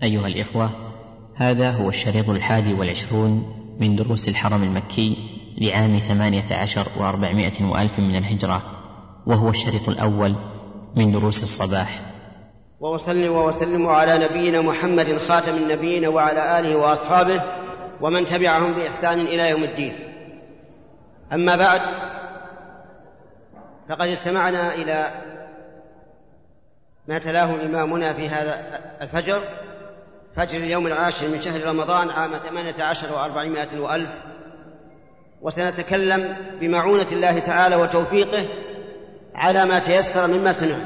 أيها الإخوة، هذا هو الشريط 21 من دروس الحرم المكي لعام 18 و400 وألف من الهجرة، وهو الشريط الأول من دروس الصباح. وأصلي وأسلم على نبينا محمد خاتم النبيين وعلى آله وأصحابه ومن تبعهم بإحسان إلى يوم الدين. أما بعد، فقد استمعنا إلى ما تلاه إمامنا في هذا الفجر، فجر اليوم 10 من شهر رمضان عام 18 و400 وألف، وسنتكلم بمعونة الله تعالى وتوفيقه على ما تيسر مما سنعلم.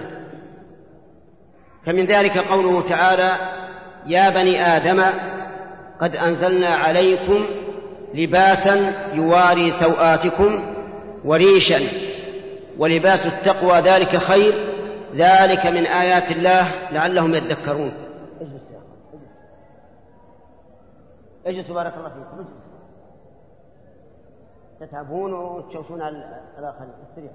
فمن ذلك قوله تعالى: يا بني آدم قد أنزلنا عليكم لباسا يواري سوآتكم وريشا ولباس التقوى ذلك خير، ذلك من آيات الله لعلهم يذكرون. اجلسوا بارك الله فيكم، اجلسوا، تتعبون وتشوشون على الآخرين. استريح.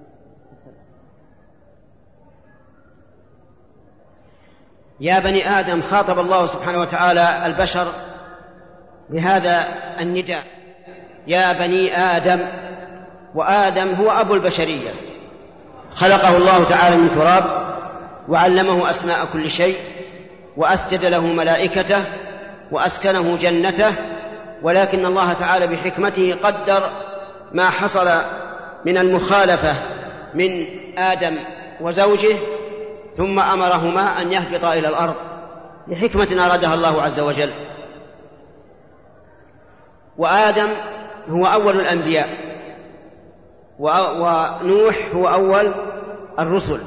يا بني آدم، خاطب الله سبحانه وتعالى البشر بهذا النداء: يا بني آدم. وآدم هو أبو البشرية، خلقه الله تعالى من تراب وعلمه أسماء كل شيء وأسجد له ملائكته وأسكنه جنته، ولكن الله تعالى بحكمته قدر ما حصل من المخالفة من آدم وزوجه، ثم أمرهما أن يهبطا إلى الأرض لحكمة أرادها الله عز وجل. وآدم هو أول الأنبياء، ونوح هو أول الرسل،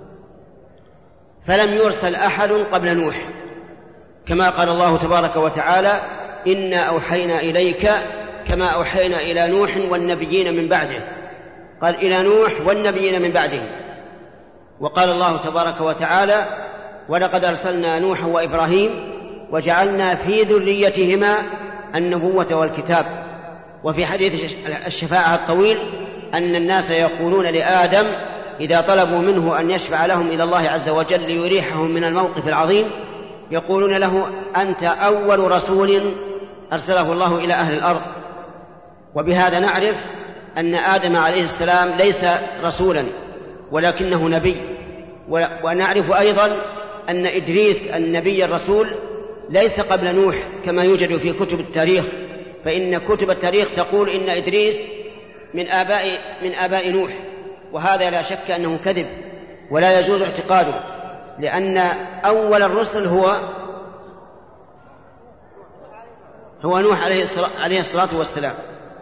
فلم يرسل أحد قبل نوح، كما قال الله تبارك وتعالى: إنا أوحينا إليك كما أوحينا إلى نوح والنبيين من بعده. قال إلى نوح والنبيين من بعده. وقال الله تبارك وتعالى: ولقد أرسلنا نوحا وإبراهيم وجعلنا في ذريتهما النبوة والكتاب. وفي حديث الشفاعة الطويل أن الناس يقولون لآدم إذا طلبوا منه أن يشفع لهم إلى الله عز وجل ليريحهم من الموقف العظيم، يقولون له: أنت أول رسول أرسله الله إلى أهل الأرض. وبهذا نعرف أن آدم عليه السلام ليس رسولا ولكنه نبي. ونعرف أيضا أن إدريس النبي الرسول ليس قبل نوح كما يوجد في كتب التاريخ، فإن كتب التاريخ تقول إن إدريس من آباء نوح، وهذا لا شك أنه كذب ولا يجوز اعتقاده، لأن أول الرسل هو نوح عليه الصلاة والسلام.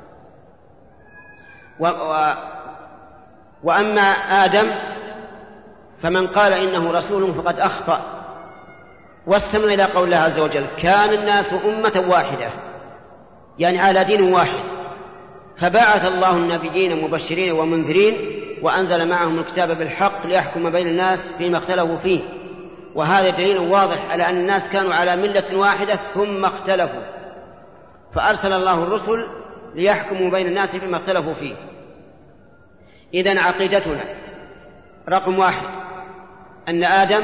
وأما آدم فمن قال إنه رسول فقد أخطأ. واستمع إلى قول الله عز وجل: كان الناس أمة واحدة، يعني على دين واحد، فبعث الله النبيين مبشرين ومنذرين وأنزل معهم الكتاب بالحق ليحكم بين الناس فيما اختلفوا فيه. وهذا دليل واضح على أن الناس كانوا على ملة واحدة ثم اختلفوا، فأرسل الله الرسل ليحكموا بين الناس فيما اختلفوا فيه. إذن عقيدتنا رقم 1 أن آدم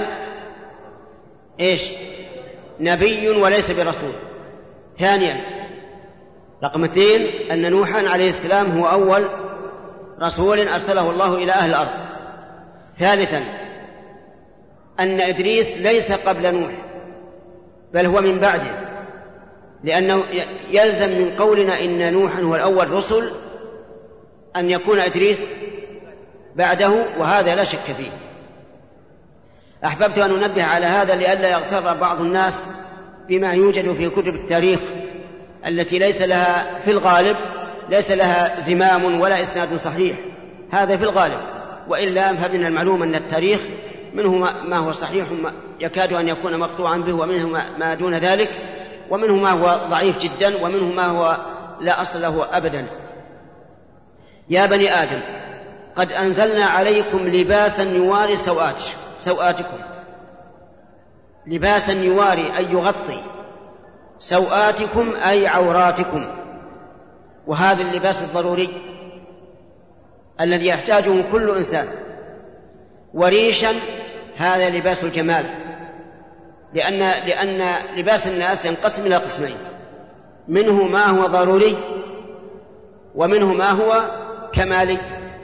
نبي وليس برسول. ثانيا رقم 2 أن نوحا عليه السلام هو أول رسول أرسله الله إلى أهل الأرض. ثالثا أن إدريس ليس قبل نوح بل هو من بعده، لأنه يلزم من قولنا إن نوحا هو الأول رسل أن يكون إدريس بعده، وهذا لا شك فيه. أحببت أن أنبه على هذا لئلا يغتر بعض الناس بما يوجد في كتب التاريخ التي ليس لها في الغالب ليس لها زمام ولا إسناد صحيح، هذا في الغالب، وإلا فمن المعلوم أن التاريخ منه ما هو صحيح يكاد أن يكون مقطوعا به، ومنه ما دون ذلك، ومنه ما هو ضعيف جدا، ومنه ما هو لا أصل له أبدا. يا بني آدم قد أنزلنا عليكم لباسا يواري سوآتكم. لباسا يواري أي يغطي، سوآتكم أي عوراتكم، وهذا اللباس الضروري الذي يحتاجه كل إنسان. وريشا هذا لباس الجمال، لأن لباس الناس ينقسم إلى قسمين: منه ما هو ضروري ومنه ما هو كمالي.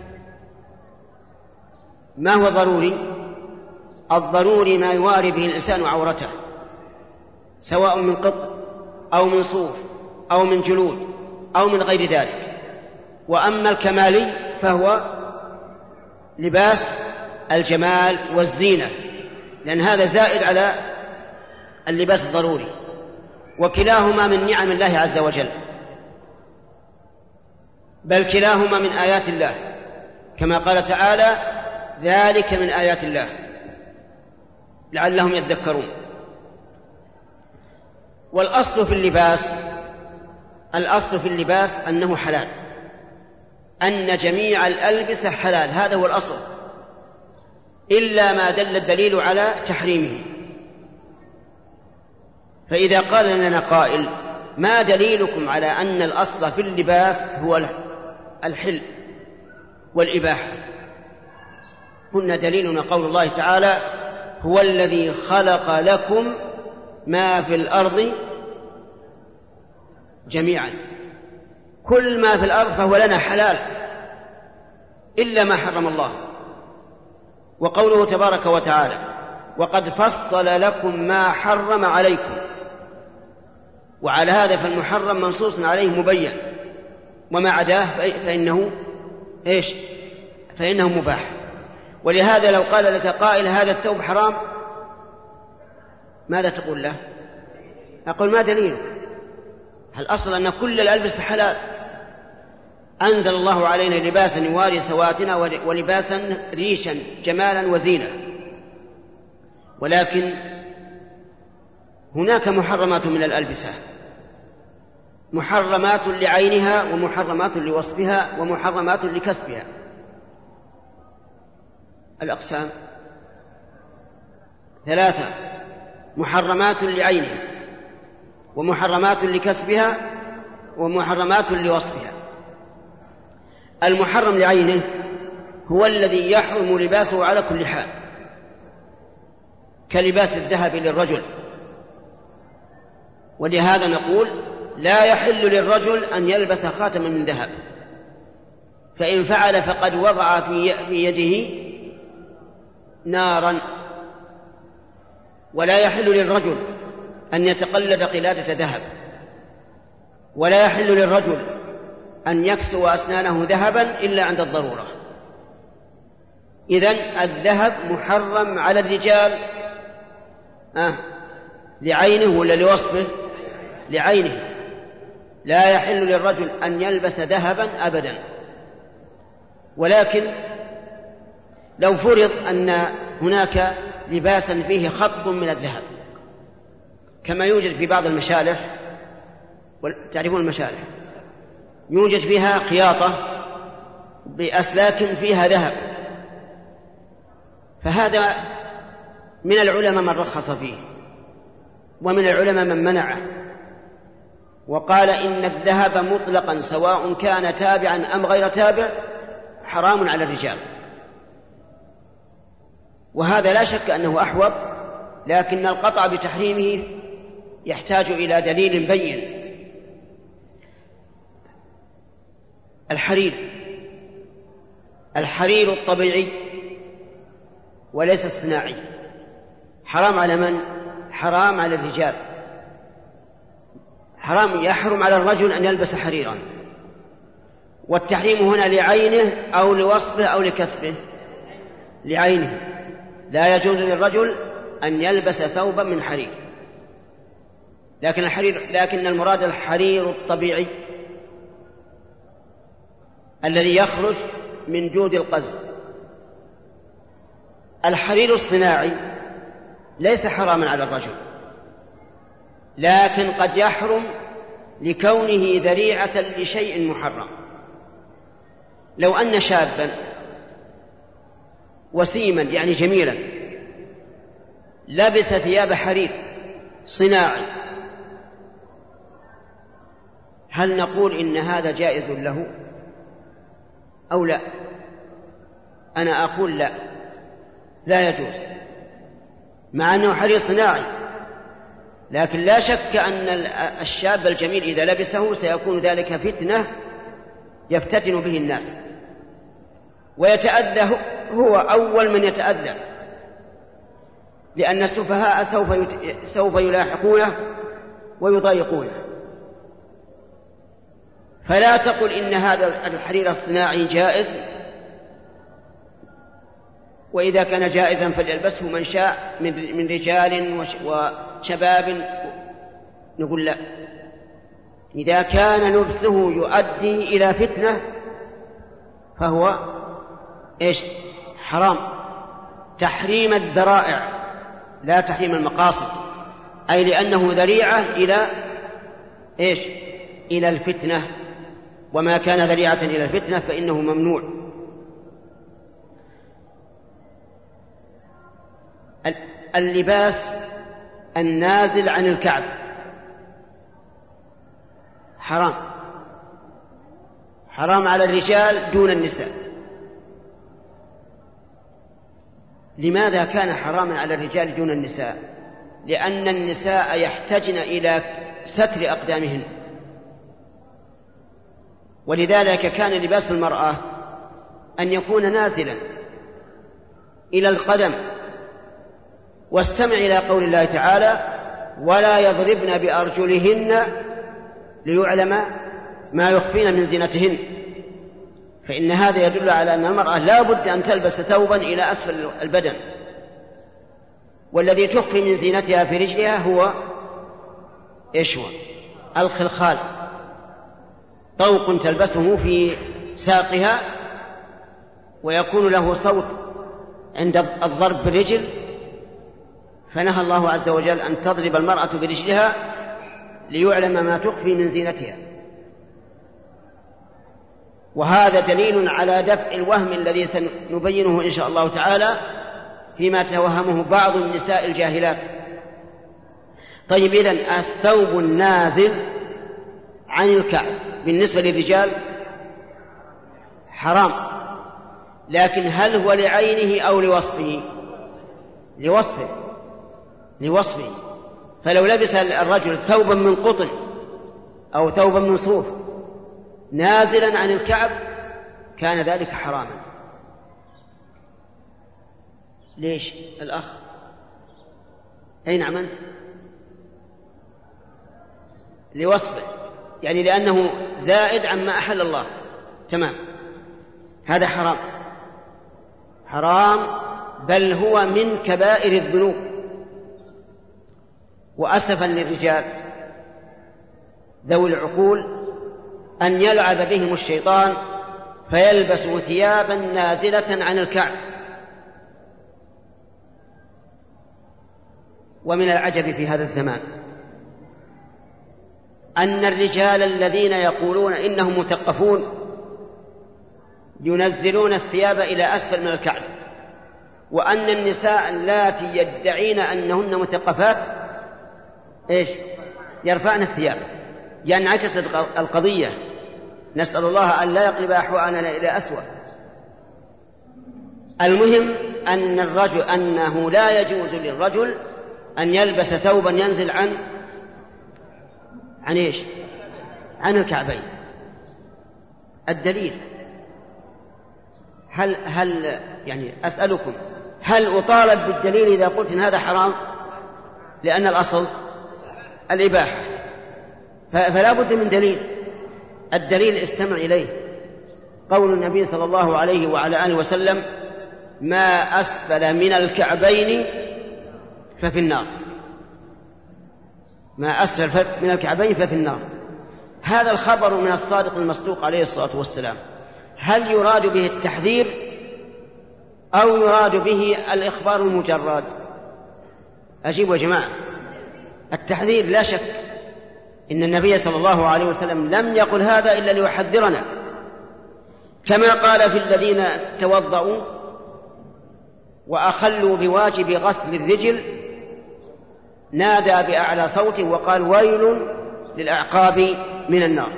ما هو ضروري؟ الضروري ما يواري به الإنسان عورته، سواء من قطن أو من صوف أو من جلود أو من غير ذلك. وأما الكمالي فهو لباس الجمال والزينة، لأن هذا زائد على اللباس الضروري، وكلاهما من نعم الله عز وجل، بل كلاهما من آيات الله، كما قال تعالى: ذلك من آيات الله لعلهم يذكرون. والأصل في اللباس أنه حلال، أن جميع الألبسة حلال، هذا هو الأصل، إلا ما دل الدليل على تحريمه. فإذا قال لنا قائل: ما دليلكم على أن الأصل في اللباس هو الحل والإباحة؟ قلنا: دليلنا قول الله تعالى: هو الذي خلق لكم ما في الأرض جميعا. كل ما في الأرض فهو لنا حلال إلا ما حرم الله. وقوله تبارك وتعالى: وقد فصل لكم ما حرم عليكم. وعلى هذا فالمحرم منصوص عليه مبين، وما عداه فإنه مباح. ولهذا لو قال لك قائل: هذا الثوب حرام، ماذا تقول له؟ أقول: ما دليلك؟ الأصل أن كل الألبسة حلال. أنزل الله علينا لباسا يواري سواتنا ولباسا ريشا جمالا وزينة. ولكن هناك محرمات من الألبسة، محرمات لعينها ومحرمات لوصفها ومحرمات لكسبها. الأقسام 3: محرمات لعينها ومحرمات لكسبها ومحرمات لوصفها. المحرم لعينه هو الذي يحرم لباسه على كل حال، كلباس الذهب للرجل. ولهذا نقول: لا يحل للرجل أن يلبس خاتما من ذهب، فإن فعل فقد وضع في يده نارا. ولا يحل للرجل أن يتقلد قلادة ذهب، ولا يحل للرجل أن يكسو أسنانه ذهبا إلا عند الضرورة. إذن الذهب محرم على الرجال لعينه ولا لوصفه؟ لعينه. لا يحل للرجل أن يلبس ذهبا أبدا. ولكن لو فرض أن هناك لباسا فيه خط من الذهب، كما يوجد في بعض المشالح، تعرفون المشالح، يوجد فيها خياطة بأسلاك فيها ذهب، فهذا من العلماء من رخص فيه، ومن العلماء من منعه، وقال: إن الذهب مطلقا سواء كان تابعا أم غير تابع حرام على الرجال. وهذا لا شك أنه أحوط، لكن القطع بتحريمه يحتاج إلى دليل بين. الحرير الطبيعي وليس الصناعي حرام على من؟ حرام على الرجال. يحرم على الرجل أن يلبس حريرا. والتحريم هنا لعينه أو لوصفه أو لكسبه؟ لعينه. لا يجوز للرجل أن يلبس ثوبا من حرير. لكن المراد الحرير الطبيعي الذي يخرج من جود القز. الحرير الصناعي ليس حراما على الرجل، لكن قد يحرم لكونه ذريعة لشيء محرم. لو أن شابا وسيما يعني جميلا لبس ثياب حرير صناعي، هل نقول إن هذا جائز له أو لا؟ أنا أقول لا يجوز، مع أنه حرير صناعي، لكن لا شك أن الشاب الجميل إذا لبسه سيكون ذلك فتنة يفتتن به الناس ويتأذى، هو أول من يتأذى، لأن السفهاء سوف يلاحقونه ويضايقونه. فلا تقل إن هذا الحرير الصناعي جائز، وإذا كان جائزا فليلبسه من شاء من رجال وشباب. نقول لا، إذا كان لبسه يؤدي إلى فتنة فهو حرام. تحريم الذرائع لا تحريم المقاصد، أي لأنه ذريعة إلى الفتنة، وما كان ذريعة إلى الفتنة فإنه ممنوع. اللباس النازل عن الكعب حرام، حرام على الرجال دون النساء. لماذا كان حراما على الرجال دون النساء؟ لأن النساء يحتاجن إلى ستر أقدامهن، ولذلك كان لباس المرأة أن يكون نازلا إلى القدم. واستمع إلى قول الله تعالى: ولا يضربن بأرجلهن ليعلم ما يخفين من زينتهن. فإن هذا يدل على أن المرأة لا بد أن تلبس ثوبا إلى أسفل البدن، والذي تخفي من زينتها في رجلها هو الخلخال، طوق تلبسه في ساقها ويكون له صوت عند الضرب بالرجل. فنهى الله عز وجل أن تضرب المرأة برجلها ليعلم ما تخفي من زينتها. وهذا دليل على دفع الوهم الذي سنبينه إن شاء الله تعالى فيما توهمه بعض النساء الجاهلات. طيب، إذن الثوب النازل عن الكعب بالنسبة للرجال حرام، لكن هل هو لعينه أو لوصفه؟ لوصفه. فلو لبس الرجل ثوبا من قطن أو ثوبا من صوف نازلا عن الكعب كان ذلك حراما. ليش الأخ؟ أين عملت؟ لوصفه، يعني لأنه زائد عما أحل الله. تمام، هذا حرام، بل هو من كبائر الذنوب. وأسفا للرجال ذوي العقول أن يلعب بهم الشيطان فيلبسوا ثيابا نازلة عن الكعب. ومن العجب في هذا الزمان أن الرجال الذين يقولون إنهم مثقفون ينزلون الثياب إلى أسفل من الكعب، وأن النساء اللاتي يدعين أنهن مثقفات يرفعن الثياب. يعني عكست القضية. نسأل الله أن لا يقلب أحوالنا إلى أسوأ. المهم أنه لا يجوز للرجل أن يلبس ثوبا ينزل عن الكعبين. الدليل هل يعني أسألكم هل أطالب بالدليل إذا قلت إن هذا حرام؟ لأن الأصل الإباحة، فلا بد من دليل. الدليل استمع إليه قول النبي صلى الله عليه وعلى آله وسلم: ما أسفل من الكعبين ففي النار. ما أسفل من الكعبين ففي النار. هذا الخبر من الصادق المصدوق عليه الصلاة والسلام. هل يراد به التحذير أو يراد به الإخبار المجرد؟ أجيبوا يا جماعة. التحذير لا شك. إن النبي صلى الله عليه وسلم لم يقل هذا إلا ليحذرنا، كما قال في الذين توضأوا وأخلوا بواجب غسل الرجل نادى بأعلى صوته وقال: ويل للأعقاب من النار.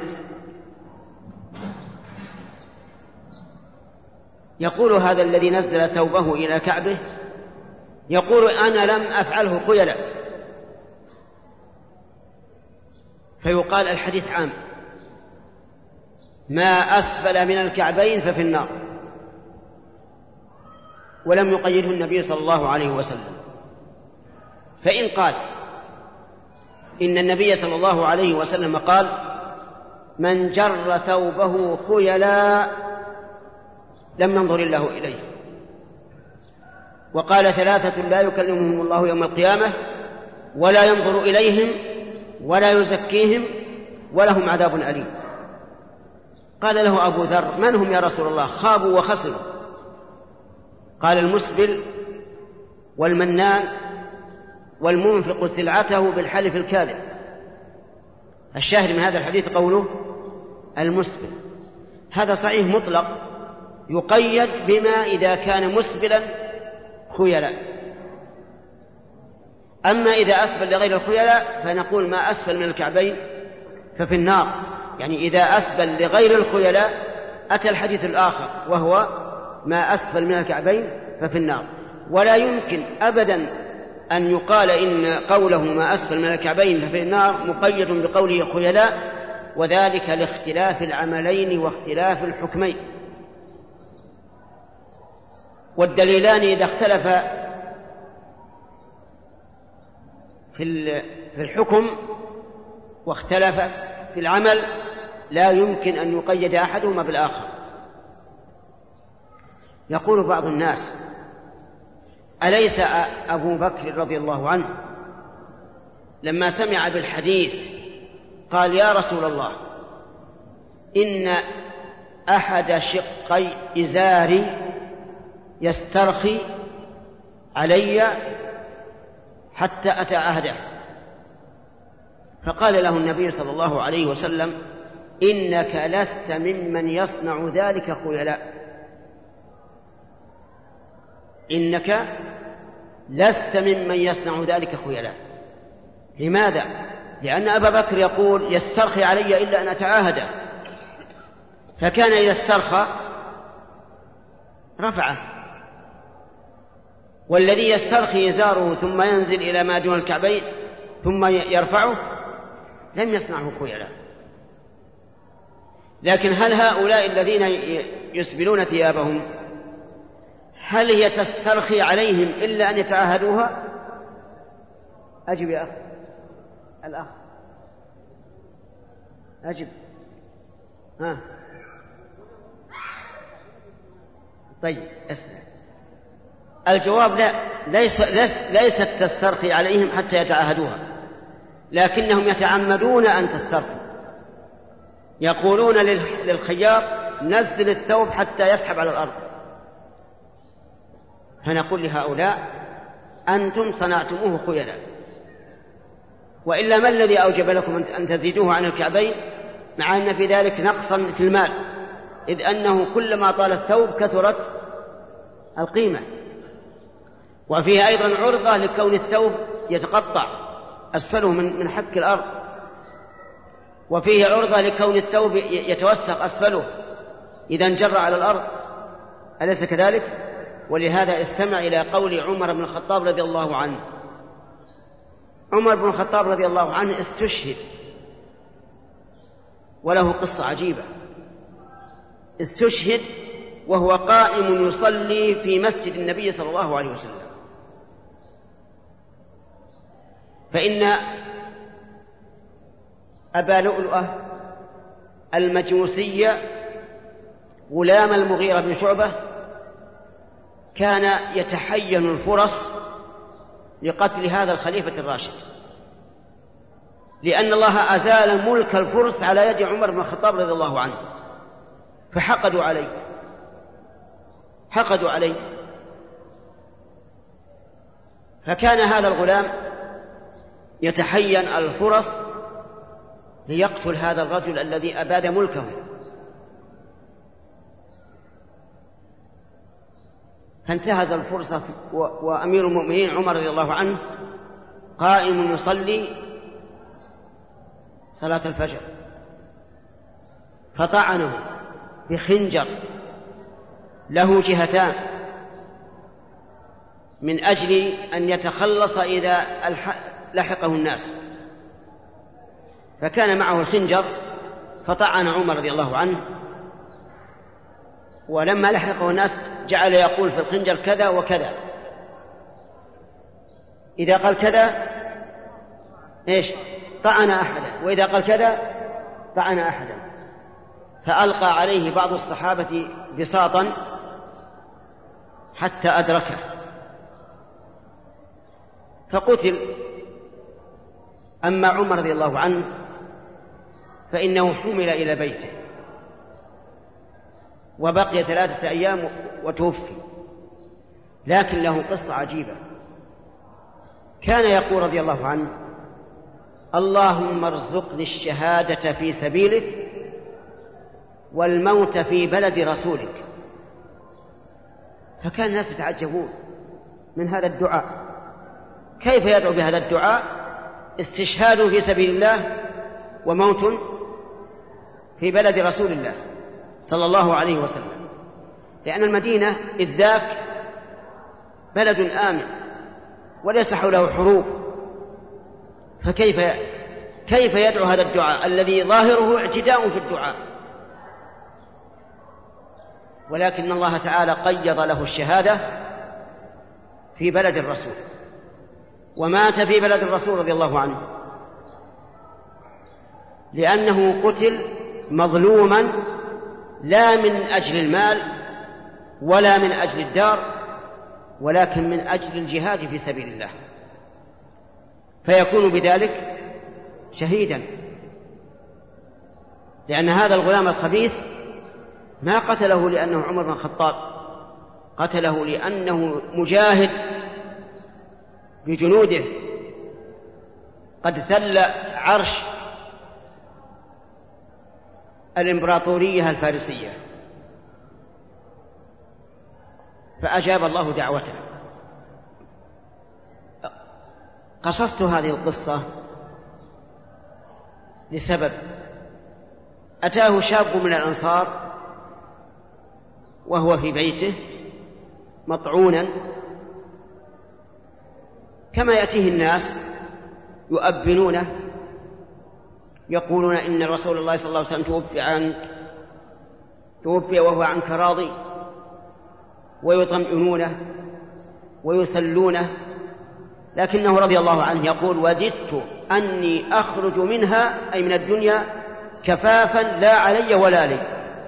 يقول هذا الذي نزل ثوبه إلى كعبه، يقول: أنا لم أفعله خيلا، فيقال الحديث عام: ما أسفل من الكعبين ففي النار، ولم يقيده النبي صلى الله عليه وسلم. فإن قال إن النبي صلى الله عليه وسلم قال: من جر ثوبه خيلا لم ينظر الله إليه، وقال: 3 لا يكلمهم الله يوم القيامة ولا ينظر إليهم ولا يزكيهم ولهم عذاب أليم. قال له أبو ذر: من هم يا رسول الله؟ خابوا وخسروا. قال: المسبل والمنان والمنفق سلعته بالحلف الكاذب. الشاهد من هذا الحديث قوله المسبل. هذا صحيح مطلق، يقيد بما إذا كان مسبلا خيلا. أما إذا أسفل لغير الخيلاء فنقول: ما أسفل من الكعبين ففي النار. يعني إذا أسفل لغير الخيلاء أتى الحديث الآخر وهو: ما أسفل من الكعبين ففي النار. ولا يمكن أبدا أن يقال إن قوله ما أسفل من الكعبين ففي النار مقيد بقوله خيلاء، وذلك لاختلاف العملين واختلاف الحكمين. والدليلان إذا اختلفا في الحكم واختلف في العمل لا يمكن أن يقيد أحدهما بالآخر. يقول بعض الناس: أليس أبو بكر رضي الله عنه لما سمع بالحديث قال: يا رسول الله، إن أحد شقي إزاري يسترخي علي حتى أتعهده؟ فقال له النبي صلى الله عليه وسلم: إنك لست ممن يصنع ذلك خيلاء. إنك لست ممن يصنع ذلك خيلاء. لماذا؟ لأن أبا بكر يقول: يسترخي علي إلا أن أتعاهده، فكان إذا استرخى رفعه، والذي يسترخي إزاره ثم ينزل إلى ما دون الكعبين ثم يرفعه لم يصنعه خيلاء. لكن هل هؤلاء الذين يسبلون ثيابهم هل هي تسترخي عليهم إلا أن يتعاهدوها؟ أجب يا أخ. الأخ أجب. طيب اسمع. الجواب: لا، ليست تسترخي عليهم حتى يتعاهدوها، لكنهم يتعمدون أن تسترخي. يقولون للخياط: نزل الثوب حتى يسحب على الأرض. فنقول لهؤلاء: أنتم صنعتموه خيلاء، وإلا ما الذي أوجب لكم أن تزيدوه عن الكعبين مع أن في ذلك نقصا في المال، إذ أنه كلما طال الثوب كثرت القيمة، وفيه أيضا عرضة لكون الثوب يتقطع أسفله من حك الأرض، وفيه عرضة لكون الثوب يتوسخ أسفله إذا انجر على الأرض، أليس كذلك؟ ولهذا استمع إلى قول عمر بن الخطاب رضي الله عنه. عمر بن الخطاب رضي الله عنه استشهد، وله قصة عجيبة. استشهد وهو قائم يصلي في مسجد النبي صلى الله عليه وسلم، فإن أبا لؤلؤة المجوسي غلام المغيرة بن شعبة كان يتحين الفرص لقتل هذا الخليفة الراشد، لأن الله أزال ملك الفرس على يد عمر بن الخطاب رضي الله عنه، فحقدوا عليه. فكان هذا الغلام يتحين الفرص ليقتل هذا الرجل الذي أباد ملكه. فانتهز الفرصة وأمير المؤمنين عمر رضي الله عنه قائم يصلي صلاة الفجر، فطعنه بخنجر له جهتان من أجل أن يتخلص إذا لحقه الناس، فكان معه خنجر فطعن عمر رضي الله عنه، ولما لحقه الناس جعل يقول في الخنجر كذا وكذا، إذا قال كذا طعن أحدا، وإذا قال كذا طعن أحدا. فألقى عليه بعض الصحابة بساطا حتى أدركه فقتل. أما عمر رضي الله عنه فإنه حمل إلى بيته وبقي 3 أيام وتوفي. لكن له قصة عجيبة. كان يقول رضي الله عنه: اللهم ارزقني الشهادة في سبيلك والموت في بلد رسولك. فكان الناس يتعجبون من هذا الدعاء، كيف يدعو بهذا الدعاء؟ استشهاد في سبيل الله وموت في بلد رسول الله صلى الله عليه وسلم، لأن المدينة إذ ذاك بلد آمن وليس حوله حروب، فكيف يدعو هذا الدعاء الذي ظاهره اعتداء في الدعاء؟ ولكن الله تعالى قيض له الشهادة في بلد الرسول، ومات في بلد الرسول رضي الله عنه، لأنه قتل مظلوما لا من أجل المال ولا من أجل الدار، ولكن من أجل الجهاد في سبيل الله، فيكون بذلك شهيدا. لأن هذا الغلام الخبيث ما قتله لأنه عمر بن الخطاب، قتله لأنه مجاهد بجنوده قد ثل عرش الإمبراطورية الفارسية، فأجاب الله دعوته. قصصت هذه القصة لسبب: أتاه شاب من الأنصار وهو في بيته مطعونا، كما يأتيه الناس يؤبنونه يقولون إن رسول الله صلى الله عليه وسلم توفي وهو عنك راضي، ويطمئنونه ويسلونه، لكنه رضي الله عنه يقول: وددت أني أخرج منها أي من الدنيا كفافا لا علي ولا لي.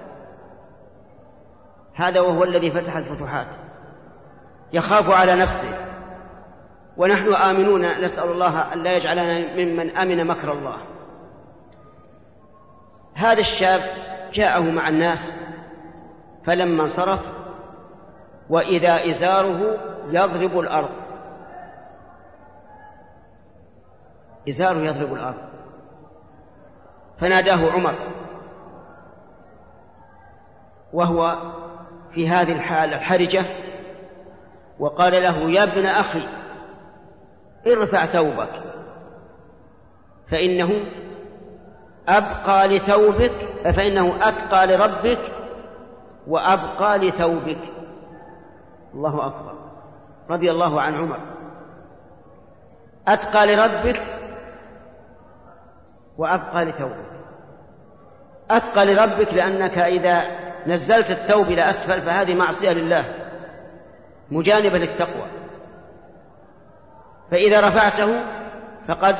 هذا وهو الذي فتح الفتوحات، يخاف على نفسه، ونحن آمنون، نسأل الله أن لا يجعلنا ممن أمن مكر الله. هذا الشاب جاءه مع الناس، فلما انصرف وإذا إزاره يضرب الأرض، إزاره يضرب الأرض، فناداه عمر وهو في هذه الحالة الحرجة، وقال له: يا ابن أخي ارفع ثوبك، فإنه أتقى لربك وأبقى لثوبك. الله أكبر، رضي الله عن عمر. أتقى لربك وأبقى لثوبك. أتقى لربك لأنك إذا نزلت الثوب إلى أسفل فهذه معصية لله مجانبة للتقوى، فإذا رفعته فقد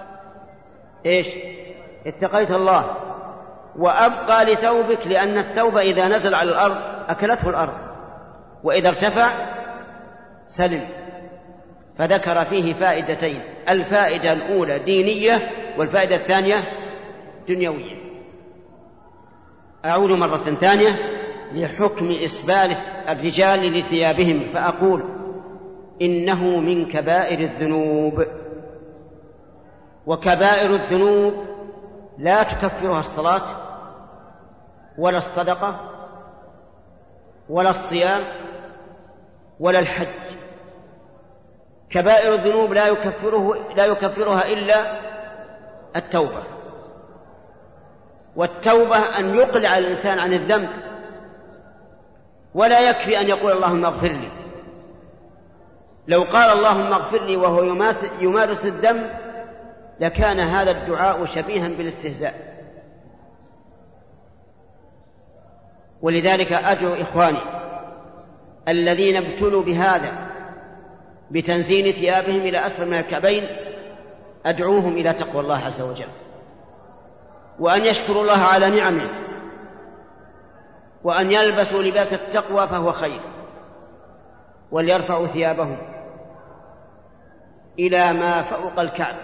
اتقيت الله. وأبقى لثوبك لأن الثوب إذا نزل على الأرض أكلته الأرض، وإذا ارتفع سلم. فذكر فيه فائدتين: الفائدة الأولى دينية، والفائدة الثانية دنيوية. أعود مرة ثانية لحكم إسبال الرجال لثيابهم، فأقول: إنه من كبائر الذنوب، وكبائر الذنوب لا تكفرها الصلاة ولا الصدقة ولا الصيام ولا الحج. كبائر الذنوب لا يكفرها إلا التوبة، والتوبة أن يقلع الإنسان عن الذنب، ولا يكفي أن يقول اللهم اغفر لي. لو قال اللهم اغفر لي وهو يمارس الذنب لكان هذا الدعاء شبيها بالاستهزاء. ولذلك أدعو إخواني الذين ابتلوا بهذا بتنزين ثيابهم إلى أسفل من الكعبين، أدعوهم إلى تقوى الله عز وجل، وأن يشكروا الله على نعمه، وأن يلبسوا لباس التقوى فهو خير، وليرفعوا ثيابهم إلى ما فوق الكعب.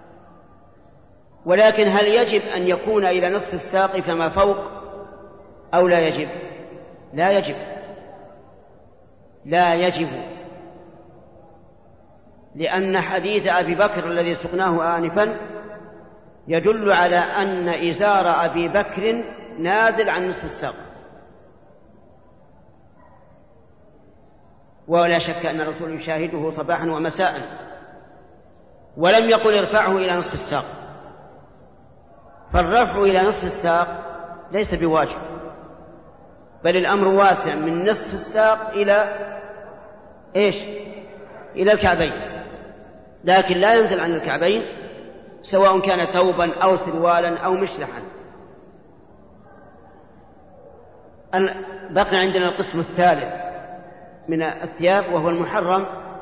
ولكن هل يجب أن يكون إلى نصف الساق فما فوق أو لا يجب؟ لا يجب، لا يجب، لأن حديث أبي بكر الذي سقناه آنفا يدل على أن إزار أبي بكر نازل عن نصف الساق، ولا شك أن الرسول يشاهده صباحا ومساء، ولم يقل ارفعه إلى نصف الساق. فالرفع إلى نصف الساق ليس بواجب، بل الأمر واسع من نصف الساق إلى إيش؟ إلى الكعبين، لكن لا ينزل عن الكعبين سواء كان ثوبا أو سروالا أو مشلحا. بقي عندنا القسم الثالث من الثياب، وهو المحرم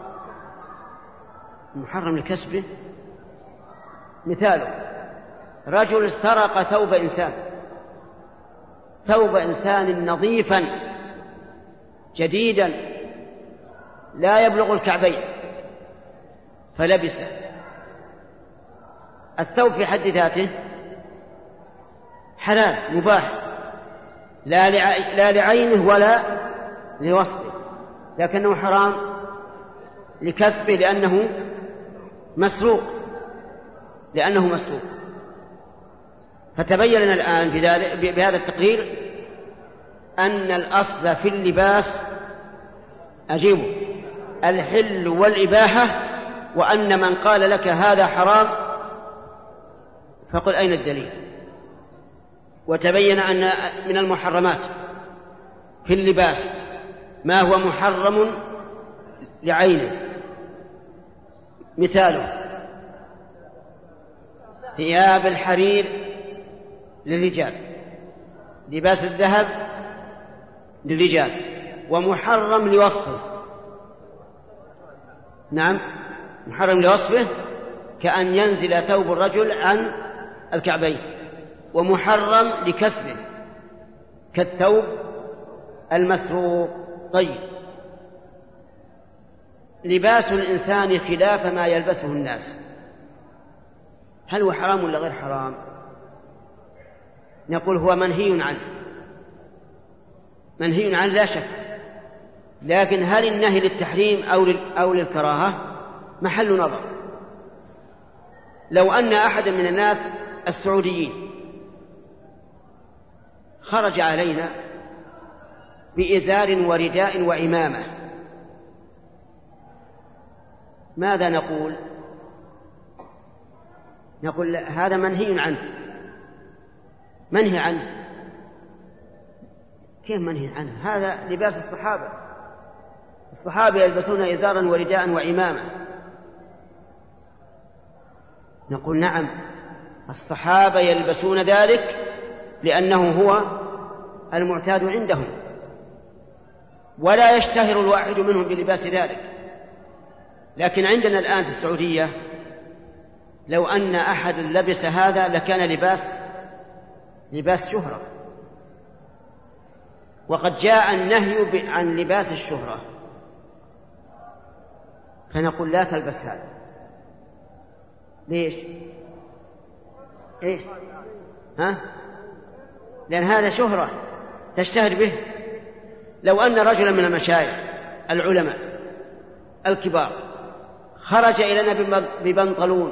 لكسبه. مثاله رجل سرق ثوب إنسان نظيفا جديدا لا يبلغ الكعبين فلبسه. الثوب في حد ذاته حلال مباح، لا لعينه ولا لوصفه، لكنه حرام لكسبه لأنه مسروق. فتبين لنا الآن بهذا التقرير أن الأصل في اللباس أجيبه الحل والإباحة، وأن من قال لك هذا حرام فقل أين الدليل؟ وتبين أن من المحرمات في اللباس ما هو محرم لعينه. مثاله ثياب الحرير للرجال، لباس الذهب للرجال، ومحرم لوصفه. نعم، محرم لوصفه كأن ينزل ثوب الرجل عن الكعبين، ومحرم لكسبه كالثوب المسروق. طيب، لباس الإنسان خلاف ما يلبسه الناس، هل هو حرام ولا غير حرام؟ نقول هو منهي عنه لا شك، لكن هل النهي للتحريم أو للكراهة محل نظر. لو أن أحد من الناس السعوديين خرج علينا بإزار ورداء وعمامة، ماذا نقول؟ نقول هذا منهي عنه. كيف منهي عنه؟ هذا لباس الصحابة يلبسون إزارا ورداء وعمامة. نقول نعم، الصحابة يلبسون ذلك لأنه هو المعتاد عندهم، ولا يشتهر الواحد منهم بلباس ذلك. لكن عندنا الآن في السعودية لو أن أحد لبس هذا لكان لباس شهرة، وقد جاء النهي عن لباس الشهرة، فنقول لا تلبس هذا. ليش؟ لأن هذا شهرة تشتهر به. لو أن رجلا من المشايخ العلماء الكبار خرج إلينا ببنطلون،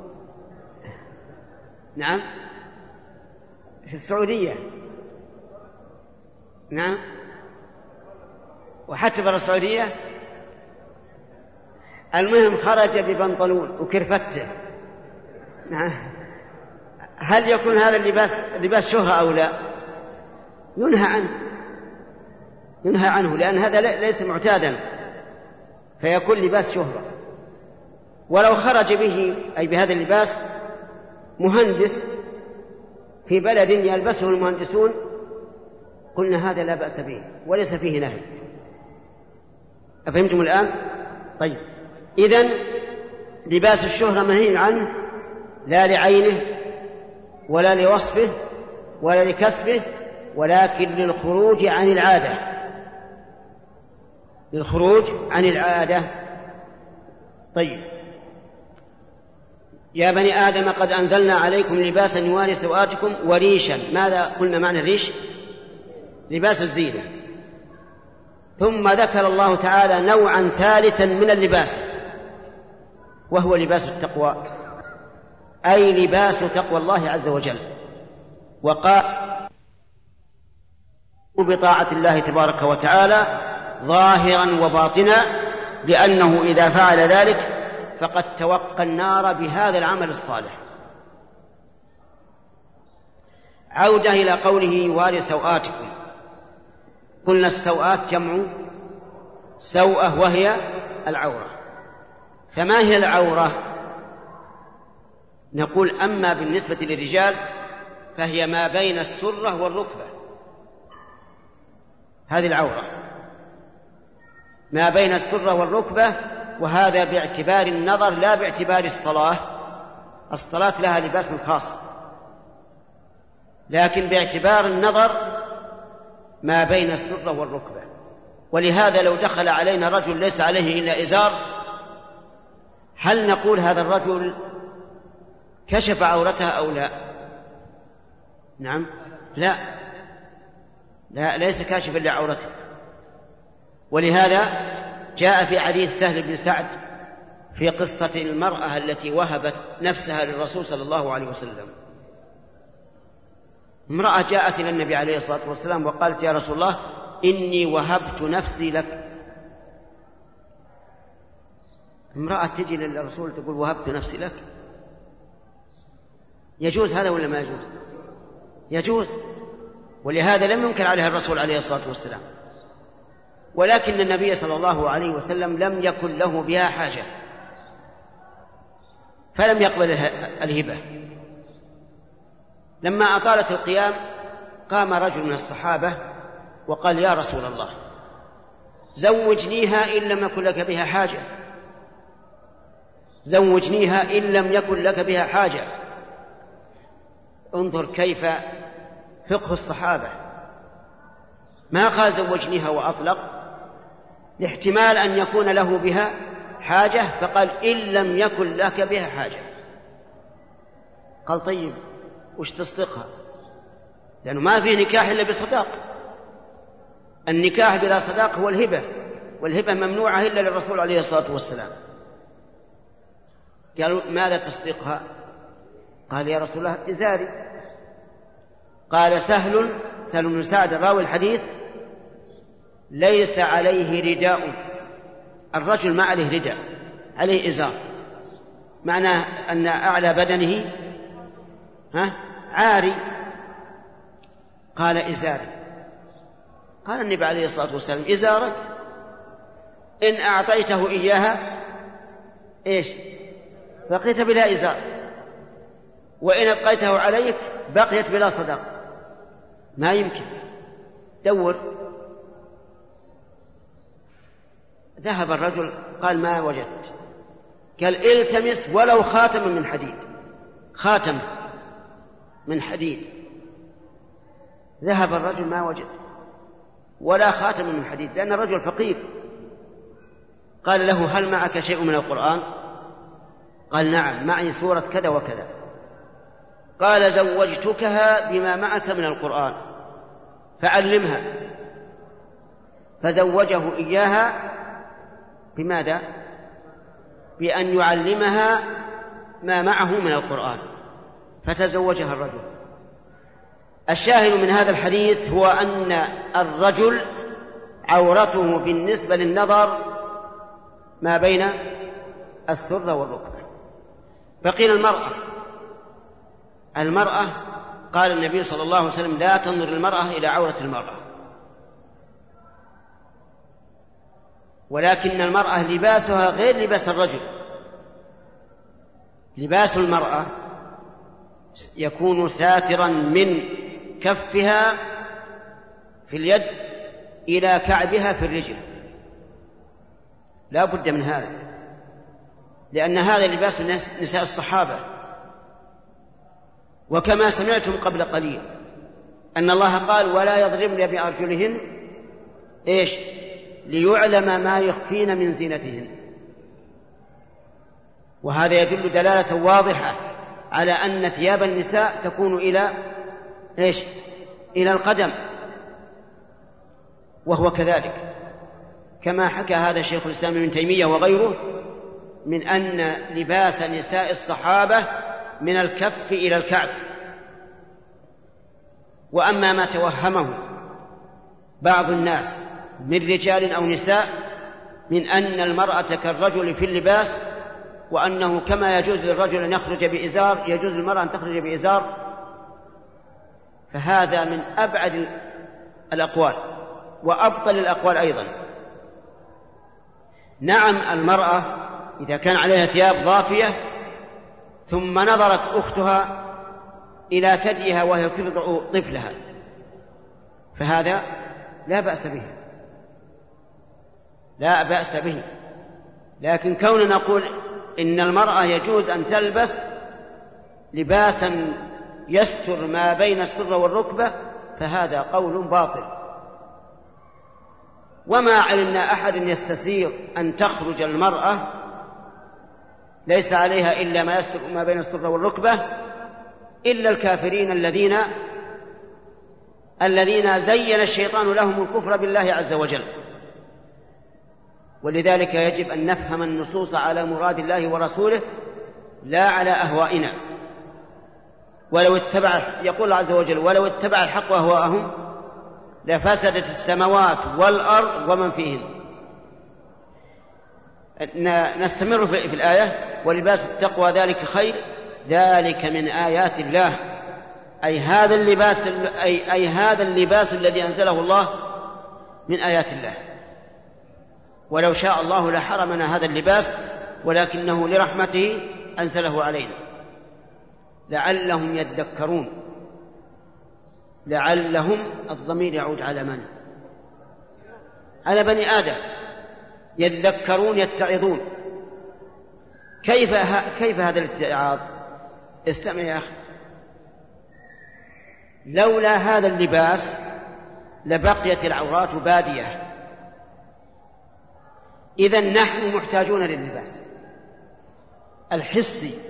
نعم، في السعودية، نعم، وحتى برا السعودية، المهم خرج ببنطلون وكرفته، نعم، هل يكون هذا لباس شهرة أو لا؟ ينهى عنه لأن هذا ليس معتادا، فيكون لباس شهرة. ولو خرج به أي بهذا اللباس مهندس في بلد يلبسه المهندسون قلنا هذا لا بأس به وليس فيه نهي. أفهمتم الآن؟ طيب، إذن لباس الشهرة منهي عنه، لا لعينه ولا لوصفه ولا لكسبه، ولكن للخروج عن العادة، للخروج عن العادة. طيب، يا بني آدم قد أنزلنا عليكم لباسا يواري سوآتكم وريشا. ماذا قلنا معنى الريش؟ لباس الزينة. ثم ذكر الله تعالى نوعا ثالثا من اللباس وهو لباس التقوى، أي لباس تقوى الله عز وجل، وقال بطاعة الله تبارك وتعالى ظاهرا وباطنا، لأنه إذا فعل ذلك فقد توقى النار بهذا العمل الصالح. عودة إلى قوله يواري سوآتكم. قلنا السوآت جمع سوءة وهي العورة. فما هي العورة؟ نقول أما بالنسبة للرجال فهي ما بين السرة والركبة، هذه العورة ما بين السرة والركبة، وهذا باعتبار النظر لا باعتبار الصلاة. الصلاة لها لباس خاص، لكن باعتبار النظر ما بين السرة والركبة. ولهذا لو دخل علينا رجل ليس عليه إلا إزار، هل نقول هذا الرجل كشف عورتها أو لا؟ نعم، لا ليس كاشفا لعورته. ولهذا جاء في حديث سهل بن سعد في قصة المرأة التي وهبت نفسها للرسول صلى الله عليه وسلم. امرأة جاءت إلى النبي عليه الصلاة والسلام وقالت: يا رسول الله، إني وهبت نفسي لك. امرأة تجي للرسول تقول وهبت نفسي لك، يجوز هذا ولا ما يجوز؟ يجوز. ولهذا لم ينكر عليها الرسول عليه الصلاة والسلام، ولكن النبي صلى الله عليه وسلم لم يكن له بها حاجة فلم يقبل الهبة. لما أطالت القيام قام رجل من الصحابة وقال: يا رسول الله، زوجنيها إن لم يكن لك بها حاجة، زوجنيها إن لم يكن لك بها حاجة. انظر كيف فقه الصحابة، ما قال زوجنيها وأطلق، لاحتمال أن يكون له بها حاجة، فقال: إن لم يكن لك بها حاجة. قال: طيب وش تصدقها؟ لأنه ما فيه نكاح إلا بصداق. النكاح بلا صداق هو الهبة، والهبة ممنوعة إلا للرسول عليه الصلاة والسلام. قالوا: ماذا تصدقها؟ قال: يا رسول الله، إزاري. قال سهل بن سعد راوي الحديث: ليس عليه رداء، الرجل ما عليه رداء، عليه إزار، معناه أن أعلى بدنه عاري. قال: إزاري. قال النبي عليه الصلاة والسلام: إزارك إن أعطيته إياها إيش؟ بقيت بلا إزار، وإن أبقيته عليك بقيت بلا صداق. ما يمكن. دور. ذهب الرجل قال: ما وجدت. قال: التمس ولو خاتما من حديد، خاتم من حديد. ذهب الرجل ما وجد ولا خاتم من حديد، لأن الرجل فقير. قال له: هل معك شيء من القرآن؟ قال: نعم، معي سورة كذا وكذا. قال: زوجتكها بما معك من القرآن فعلمها. فزوجه إياها بماذا؟ بأن يعلمها ما معه من القرآن، فتزوجها الرجل. الشاهد من هذا الحديث هو أن الرجل عورته بالنسبة للنظر ما بين السرة والركبة. بقينا المرأة قال النبي صلى الله عليه وسلم: لا تنظر المرأة إلى عورة المرأة. ولكن المرأة لباسها غير لباس الرجل. لباس المرأة يكون ساترا من كفها في اليد إلى كعبها في الرجل، لا بد من هذا، لأن هذا لباس نساء الصحابة. وكما سمعتم قبل قليل أن الله قال ولا يضربن بأرجلهن إيش؟ ليعلم ما يخفين من زينتهن. وهذا يدل دلالة واضحة على أن ثياب النساء تكون إلى إيش؟ إلى القدم، وهو كذلك كما حكى هذا شيخ الإسلام ابن تيمية وغيره من أن لباس نساء الصحابة من الكف إلى الكعب. وأما ما توهمه بعض الناس من رجال أو نساء من أن المرأة كالرجل في اللباس، وأنه كما يجوز للرجل أن يخرج بإزار يجوز للمرأة أن تخرج بإزار، فهذا من أبعد الأقوال وأبطل الأقوال أيضا. نعم، المرأة إذا كان عليها ثياب ضافية ثم نظرت أختها إلى ثديها وهي ترضع طفلها فهذا لا بأس به، لا بأس به. لكن كوننا نقول إن المرأة يجوز أن تلبس لباسا يستر ما بين السرة والركبة فهذا قول باطل. وما علمنا أحد يستسير أن تخرج المرأة ليس عليها إلا ما يستر ما بين السرة والركبة إلا الكافرين الذين زين الشيطان لهم الكفر بالله عز وجل. ولذلك يجب أن نفهم النصوص على مراد الله ورسوله لا على أهوائنا. يقول الله عز وجل ولو اتبع الحق أهواءهم لفسدت السماوات والأرض ومن فيهن. نستمر في الآية ولباس التقوى ذلك خير ذلك من آيات الله، أي هذا اللباس الذي أنزله الله من آيات الله. ولو شاء الله لحرمنا هذا اللباس ولكنه لرحمته أنزله علينا لعلهم يذكرون. لعلهم الضمير يعود على من؟ على بني آدم، يذكرون يتعظون. كيف هذا الاتعاظ؟ استمع يا أخي، لولا هذا اللباس لبقيت العورات بادية. إذن نحن محتاجون لللباس الحسي.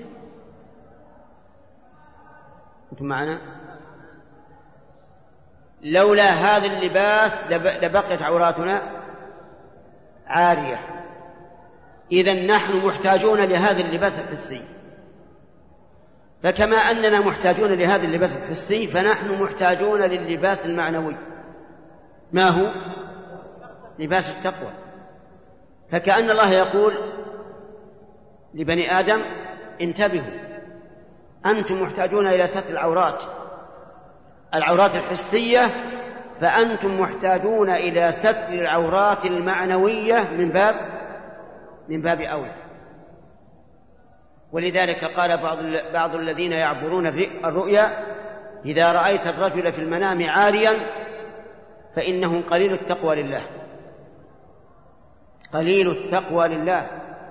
أنتم معنا؟ لولا هذا اللباس لبقيت عوراتنا عارية. إذن نحن محتاجون لهذا اللباس الحسي. فكما أننا محتاجون لهذا اللباس الحسي فنحن محتاجون لللباس المعنوي. ما هو؟ لباس التقوى. فكأن الله يقول لبني آدم انتبهوا، أنتم محتاجون إلى ستر العورات الحسية، فأنتم محتاجون إلى ستر العورات المعنوية من باب أولى. ولذلك قال بعض الذين يعبرون الرؤيا إذا رأيت الرجل في المنام عاريا فإنه قليل التقوى لله. قليل التقوى لله،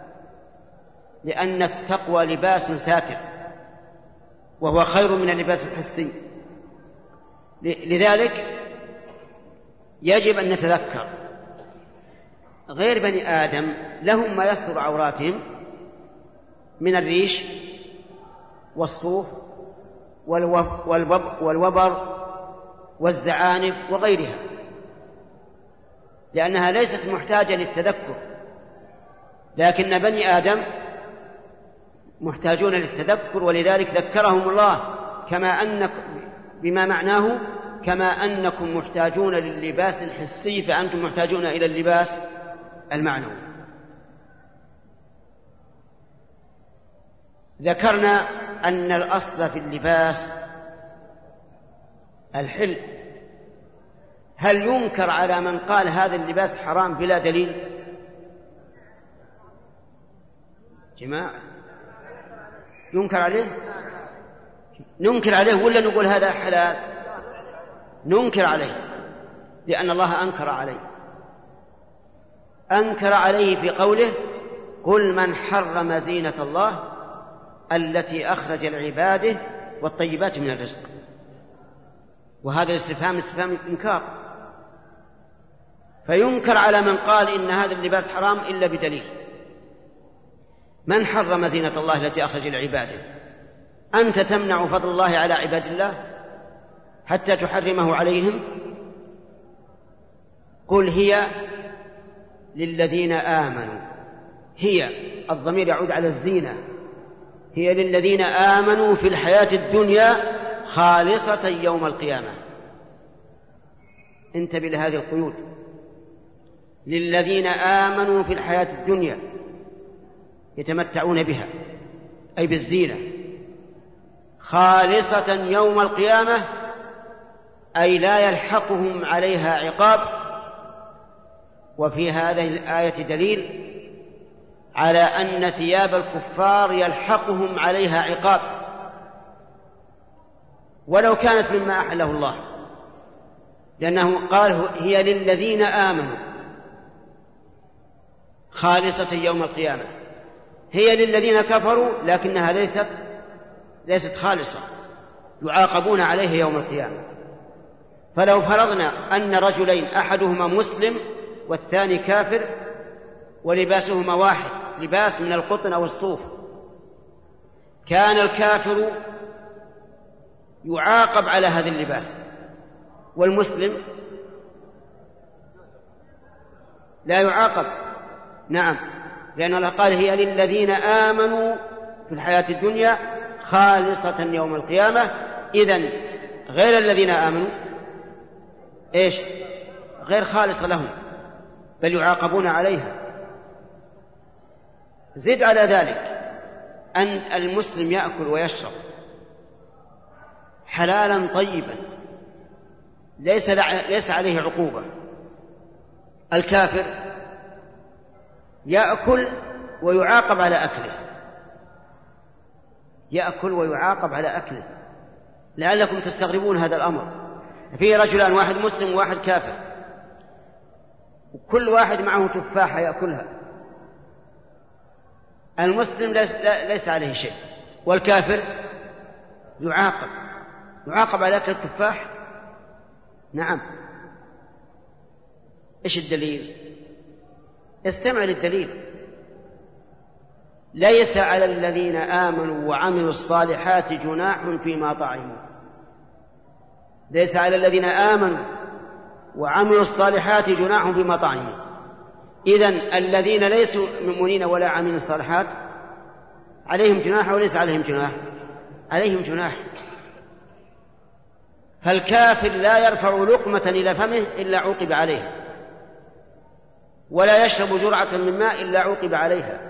لأن التقوى لباس ساتر وهو خير من اللباس الحسي. لذلك يجب أن نتذكر غير بني آدم لهم ما يستر عوراتهم من الريش والصوف والوبر والزعانف وغيرها، لأنها ليست محتاجة للتذكر. لكن بني آدم محتاجون للتذكر، ولذلك ذكرهم الله بما معناه كما أنكم محتاجون لللباس الحسي فأنتم محتاجون إلى اللباس المعنوي. ذكرنا أن الأصل في اللباس الحل. هل ينكر على من قال هذا اللباس حرام بلا دليل؟ جماعة ينكر عليه؟ ننكر عليه ولا نقول هذا حلال؟ ننكر عليه، لأن الله أنكر عليه في قوله قل من حرم زينة الله التي أخرج لعباده والطيبات من الرزق. وهذا الاستفهام استفهام إنكار، فينكر على من قال إن هذا اللباس حرام إلا بدليل. من حرم زينة الله التي أخرج لعباده؟ أنت تمنع فضل الله على عباد الله حتى تحرمه عليهم؟ قل هي للذين آمنوا، هي الضمير يعود على الزينة، هي للذين آمنوا في الحياة الدنيا خالصة يوم القيامة. انتبه لهذه القيود، للذين آمنوا في الحياة الدنيا يتمتعون بها أي بالزينة، خالصة يوم القيامة أي لا يلحقهم عليها عقاب. وفي هذه الآية دليل على أن ثياب الكفار يلحقهم عليها عقاب ولو كانت مما أحله الله، لأنه قال هي للذين آمنوا خالصة يوم القيامة. هي للذين كفروا لكنها ليست خالصة، يعاقبون عليها يوم القيامة. فلو فرضنا أن رجلين أحدهما مسلم والثاني كافر ولباسهما واحد، لباس من القطن أو الصوف، كان الكافر يعاقب على هذا اللباس والمسلم لا يعاقب. نعم، لأن الله قال هي للذين آمنوا في الحياة الدنيا خالصة يوم القيامة. إذن غير الذين آمنوا إيش؟ غير خالصة لهم، بل يعاقبون عليها. زد على ذلك أن المسلم يأكل ويشرب حلالا طيبا ليس عليه عقوبة. الكافر يأكل ويعاقب على أكله، يأكل ويعاقب على أكله. لعلكم تستغربون هذا الأمر، فيه رجلان، واحد مسلم وواحد كافر، وكل واحد معه تفاحة يأكلها. المسلم ليس عليه شيء، والكافر يعاقب على أكل التفاح. نعم، إيش الدليل؟ استمع للدليل. ليس على الذين آمنوا وعملوا الصالحات جناح فيما طعموا. ليس على الذين آمنوا وعملوا الصالحات جناح فيما طعموا. إذن الذين ليسوا مؤمنين ولا عملوا الصالحات عليهم جناح وليس عليهم جناح؟ عليهم جناح. فالكافر لا يرفع لقمة إلى فمه إلا عوقب عليها، ولا يشرب جرعة من ماء إلا عوقب عليها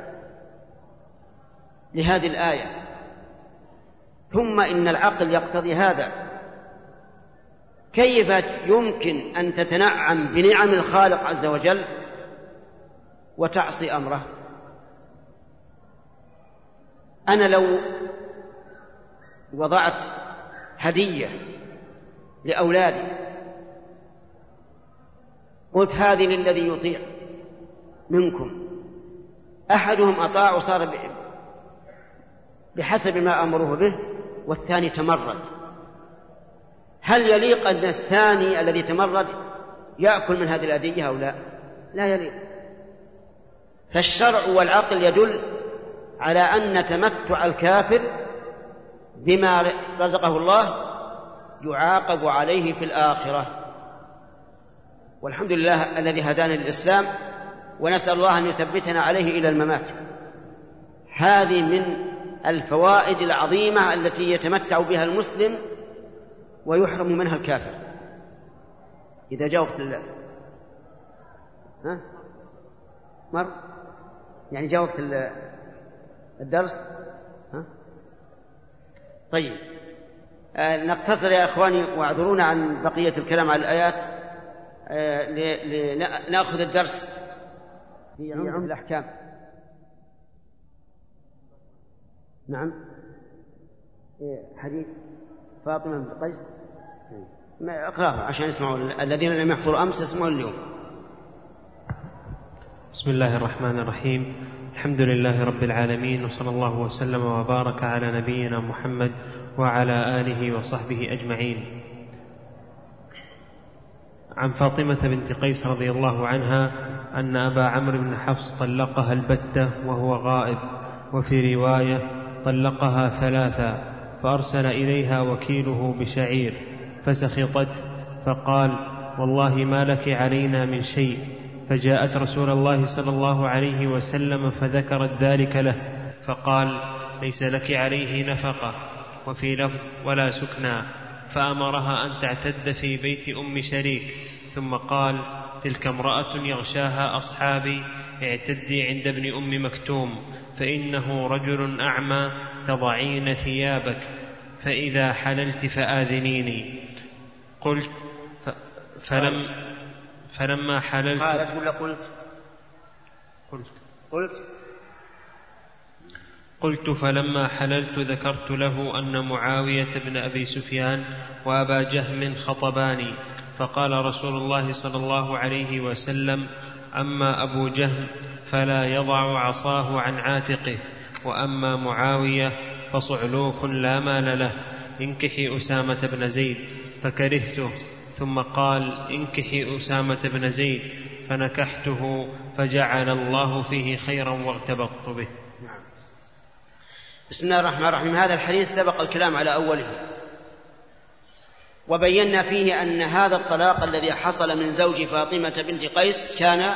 لهذه الآية. ثم إن العقل يقتضي هذا. كيف يمكن أن تتنعم بنعم الخالق عز وجل وتعصي أمره؟ أنا لو وضعت هدية لأولادي قلت هذه للذي يطيع منكم، أحدهم أطاع وصار بحسب ما أمره به والثاني تمرد، هل يليق أن الثاني الذي تمرد يأكل من هذه الهدية أو لا؟ لا يليق. فالشرع والعقل يدل على أن تمتع الكافر بما رزقه الله يعاقب عليه في الآخرة. والحمد لله الذي هدانا للإسلام، ونسأل الله أن يثبتنا عليه إلى الممات. هذه من الفوائد العظيمة التي يتمتع بها المسلم ويحرم منها الكافر. إذا جاء وقت مر يعني جاء وقت الدرس طيب نقتصر يا أخواني، واعذرونا عن بقية الكلام على الآيات لنأخذ الدرس في عمد الأحكام. نعم، حديث فاطمة بنت قيس. اقرأها عشان يسمعوا الذين لم يحضروا أمس يسمعوا اليوم. بسم الله الرحمن الرحيم. الحمد لله رب العالمين، وصلى الله وسلم وبارك على نبينا محمد وعلى آله وصحبه أجمعين. عن فاطمة بنت قيس رضي الله عنها أن أبا عمرو بن حفص طلقها البتة وهو غائب، وفي رواية طلقها 3، فأرسل إليها وكيله بشعير فسخطت، فقال: والله ما لك علينا من شيء. فجاءت رسول الله صلى الله عليه وسلم فذكرت ذلك له، فقال: ليس لك عليه نفقة، وفي لفظ: ولا سكنى. فأمرها أن تعتد في بيت أم شريك، ثم قال: تلك امرأة يغشاها أصحابي، اعتدي عند ابن أم مكتوم، فإنه رجل أعمى، تضعين ثيابك، فإذا حللت فآذنيني. قلت فلما حللت قالت ولا قلت فلما حللت ذكرت له أن معاوية بن أبي سفيان وأبا جهم خطباني، فقال رسول الله صلى الله عليه وسلم: أما أبو جهم فلا يضع عصاه عن عاتقه، وأما معاوية فصعلوك لا مال له، انكحي أسامة بن زيد. فكرهته، ثم قال: انكحي أسامة بن زيد، فنكحته، فجعل الله فيه خيرا وارتبطت به. بسم الله الرحمن الرحيم. هذا الحديث سبق الكلام على أوله، وبينا فيه أن هذا الطلاق الذي حصل من زوج فاطمة بنت قيس كان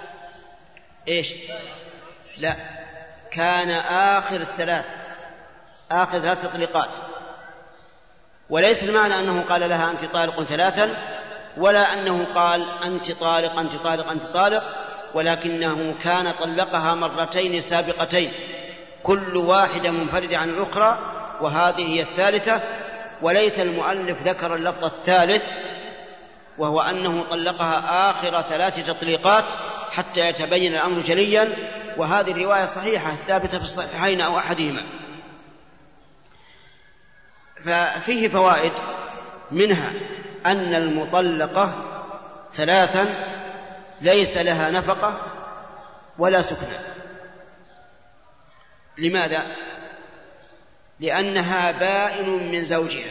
كان آخر ثلاث تطليقات، وليس المعنى أنه قال لها أنت طالق 3، ولا أنه قال أنت طالق أنت طالق أنت طالق، ولكنه كان طلقها 2 سابقتين، كل واحدة منفردة عن الأخرى، وهذه هي الثالثة. وليت المؤلف ذكر اللفظ الثالث، وهو أنه طلقها آخر 3 تطليقات حتى يتبين الأمر جليا، وهذه الرواية صحيحة ثابتة في الصحيحين أو أحدهما. ففيه فوائد، منها أن المطلقة 3 ليس لها نفقة ولا سكنى. لماذا؟ لأنها بائن من زوجها،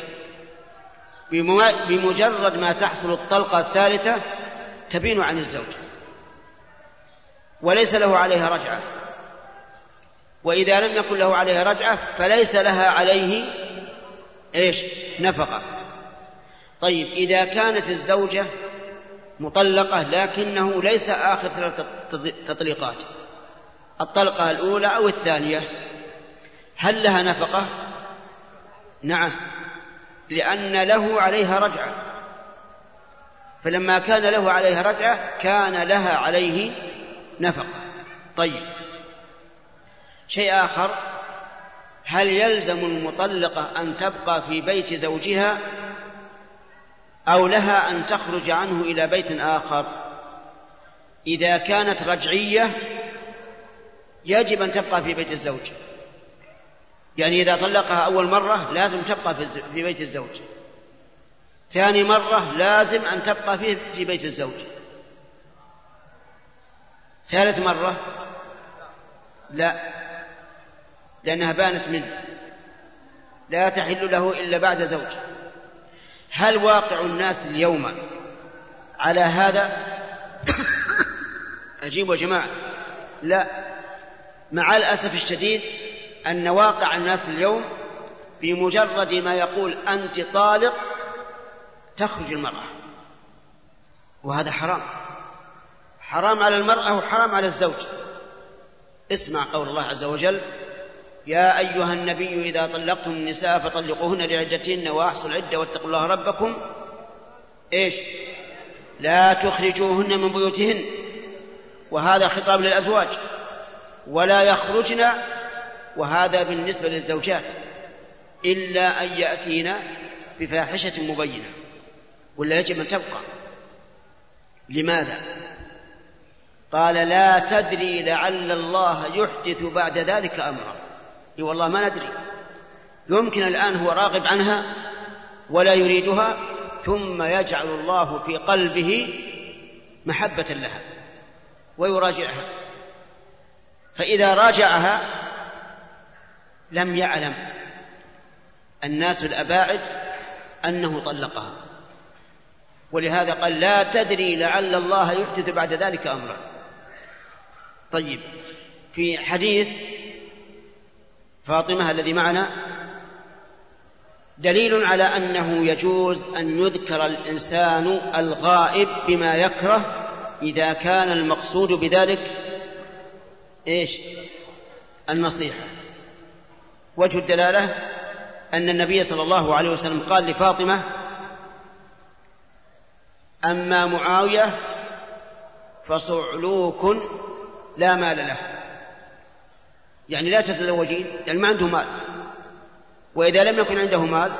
بمجرد ما تحصل الطلقة الثالثة تبين عن الزوج، وليس له عليها رجعة، وإذا لم يكن له عليها رجعة فليس لها عليه نفقة. طيب، إذا كانت الزوجة مطلقة لكنه ليس آخر 3 تطليقات، الطلقة الأولى أو الثانية، هل لها نفقة؟ نعم، لأن له عليها رجعة، فلما كان له عليها رجعة كان لها عليه نفقة. طيب، شيء آخر، هل يلزم المطلقة أن تبقى في بيت زوجها أو لها أن تخرج عنه إلى بيت آخر؟ إذا كانت رجعية يجب أن تبقى في بيت الزوج، يعني إذا طلقها أول مرة لازم تبقى في بيت الزوج، ثاني مرة لازم أن تبقى في بيت الزوج، ثالث مرة لا، لأنها بانت منه، لا تحل له إلا بعد زوج. هل واقع الناس اليوم على هذا؟ أجيبوا يا جماعة. لا، مع الأسف الشديد أن واقع الناس اليوم بمجرد ما يقول أنت طالق تخرج المرأة، وهذا حرام على المرأة وحرام على الزوج. اسمع قول الله عز وجل: يا أيها النبي إذا طلقتم النساء فطلقوهن لعدتهن وأحصوا العدة واتقوا الله ربكم لا تخرجوهن من بيوتهن، وهذا خطاب للأزواج، ولا يخرجن، وهذا بالنسبة للزوجات، إلا أن يأتينا بفاحشة مبينة، ولا يجب أن تبقى. لماذا؟ قال: لا تدري لعل الله يحدث بعد ذلك أمرا. والله ما ندري، يمكن الآن هو راغب عنها ولا يريدها، ثم يجعل الله في قلبه محبة لها ويراجعها، فإذا راجعها لم يعلم الناس الأباعد أنه طلقها، ولهذا قال لا تدري لعل الله يحدث بعد ذلك أمرا. طيب، في حديث فاطمة الذي معنا دليل على أنه يجوز أن يذكر الإنسان الغائب بما يكره إذا كان المقصود بذلك النصيحة. وجه الدلالة أن النبي صلى الله عليه وسلم قال لفاطمة: أما معاوية فصعلوك لا مال له، يعني لا تتزوجين، يعني ما عنده مال، وإذا لم يكن عنده مال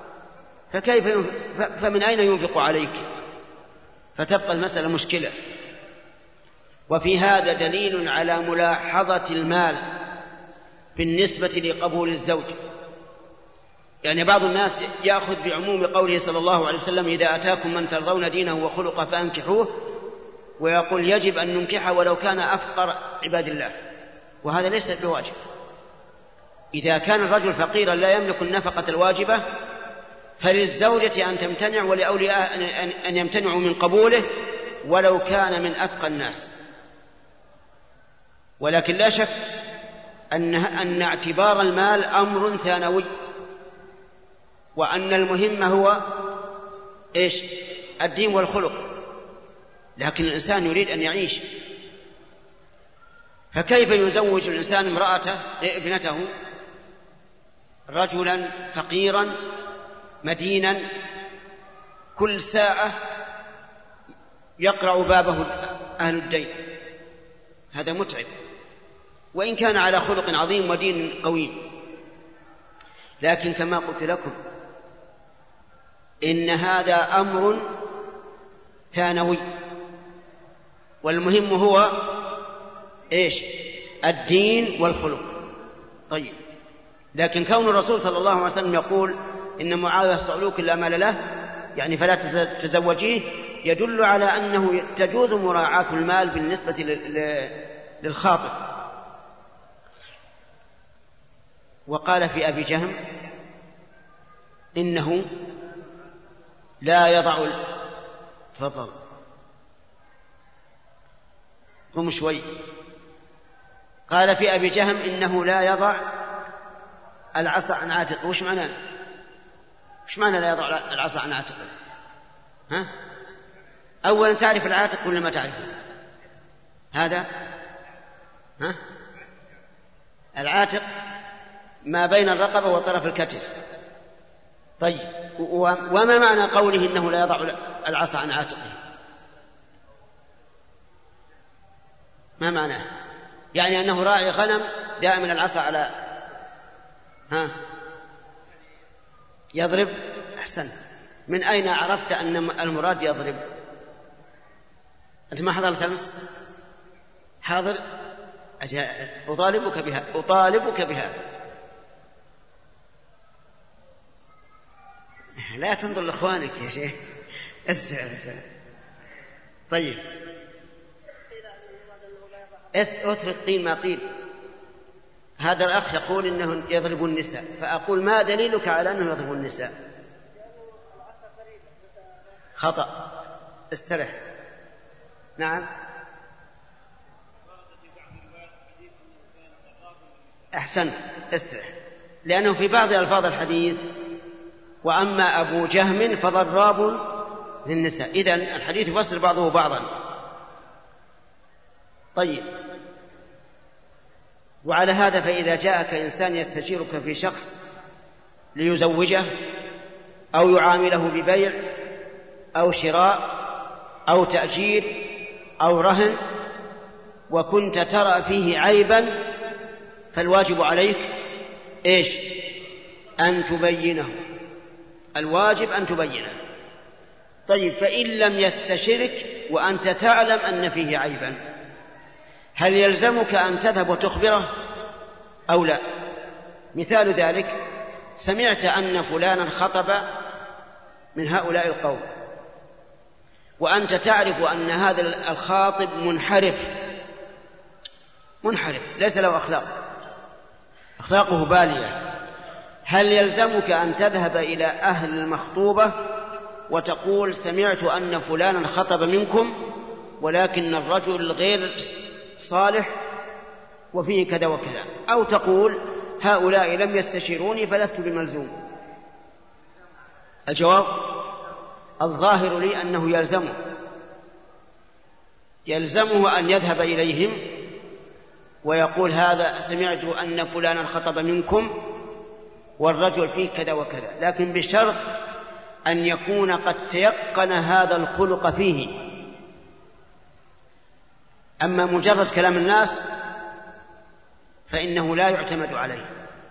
فمن أين ينفق عليك؟ فتبقى المسألة مشكلة. وفي هذا دليل على ملاحظة المال بالنسبة لقبول الزوج، يعني بعض الناس يأخذ بعموم قوله صلى الله عليه وسلم: إذا أتاكم من ترضون دينه وخلقه فأنكحوه، ويقول يجب أن ننكحه ولو كان أفقر عباد الله، وهذا ليس بواجب. إذا كان الرجل فقيرا لا يملك النفقة الواجبة فللزوجة أن تمتنع ولأولياء أن يمتنعوا من قبوله ولو كان من أتقى الناس. ولكن لا شك أن اعتبار المال أمر ثانوي، وأن المهم هو الدين والخلق، لكن الإنسان يريد أن يعيش، فكيف يزوج الإنسان ابنته رجلا فقيرا مدينا كل ساعة يقرع بابه أهل الدين؟ هذا متعب، وإن كان على خلق عظيم ودين قوي. لكن كما قلت لكم إن هذا أمر ثانوي، والمهم هو الدين والخلق. طيب، لكن كون الرسول صلى الله عليه وسلم يقول إن معاوية صعلوك لا مال له، يعني فلا تزوجيه، يدل على أنه تجوز مراعاة المال بالنسبة للخاطب. وقال في أبي جهم إنه لا يضع تفضل قم شوي. قال في أبي جهم إنه لا يضع العصا عن عاتقه. وش معنى لا يضع العصا عن عاتقه؟ أولا تعرف العاتق ولا ما تعرفه؟ هذا العاتق ما بين الرقبة وطرف الكتف. طيب، وما معنى قوله إنه لا يضع العصا عن عاتقه؟ ما معناه؟ يعني أنه راعي غنم دائما العصا على يضرب. أحسن. من أين عرفت أن المراد يضرب؟ أنت ما حضرت أمس؟ حاضر؟ أطالبك بها. لا تنظر لإخوانك يا شيخ. طيب، أترك قيل ما قيل. هذا الأخ يقول إنه يضرب النساء، فأقول ما دليلك على أنه يضرب النساء؟ خطأ، استرح. نعم، أحسنت، استرح، لأنه في بعض ألفاظ الحديث وأما أبو جهم فضراب للنساء، إذن الحديث يفسر بعضه بعضا. طيب، وعلى هذا فإذا جاءك إنسان يستشيرك في شخص ليزوجه أو يعامله ببيع أو شراء أو تأجير أو رهن وكنت ترى فيه عيبا، فالواجب عليك أن تبينه. الواجب أن تبينه. طيب، فإن لم يستشرك وأنت تعلم أن فيه عيبا، هل يلزمك أن تذهب وتخبره أو لا؟ مثال ذلك: سمعت أن فلانا خطب من هؤلاء القوم، وأنت تعرف أن هذا الخاطب منحرف ليس له أخلاقه بالية، هل يلزمك أن تذهب إلى أهل المخطوبة وتقول سمعت أن فلانا خطب منكم ولكن الرجل غير صالح وفيه كذا وكذا، أو تقول هؤلاء لم يستشيروني فلست بملزوم؟ الجواب الظاهر لي أنه يلزمه أن يذهب إليهم ويقول هذا سمعت أن فلانا خطب منكم والرجل فيه كذا وكذا، لكن بشرط أن يكون قد تيقن هذا الخلق فيه. أما مجرد كلام الناس فإنه لا يعتمد عليه.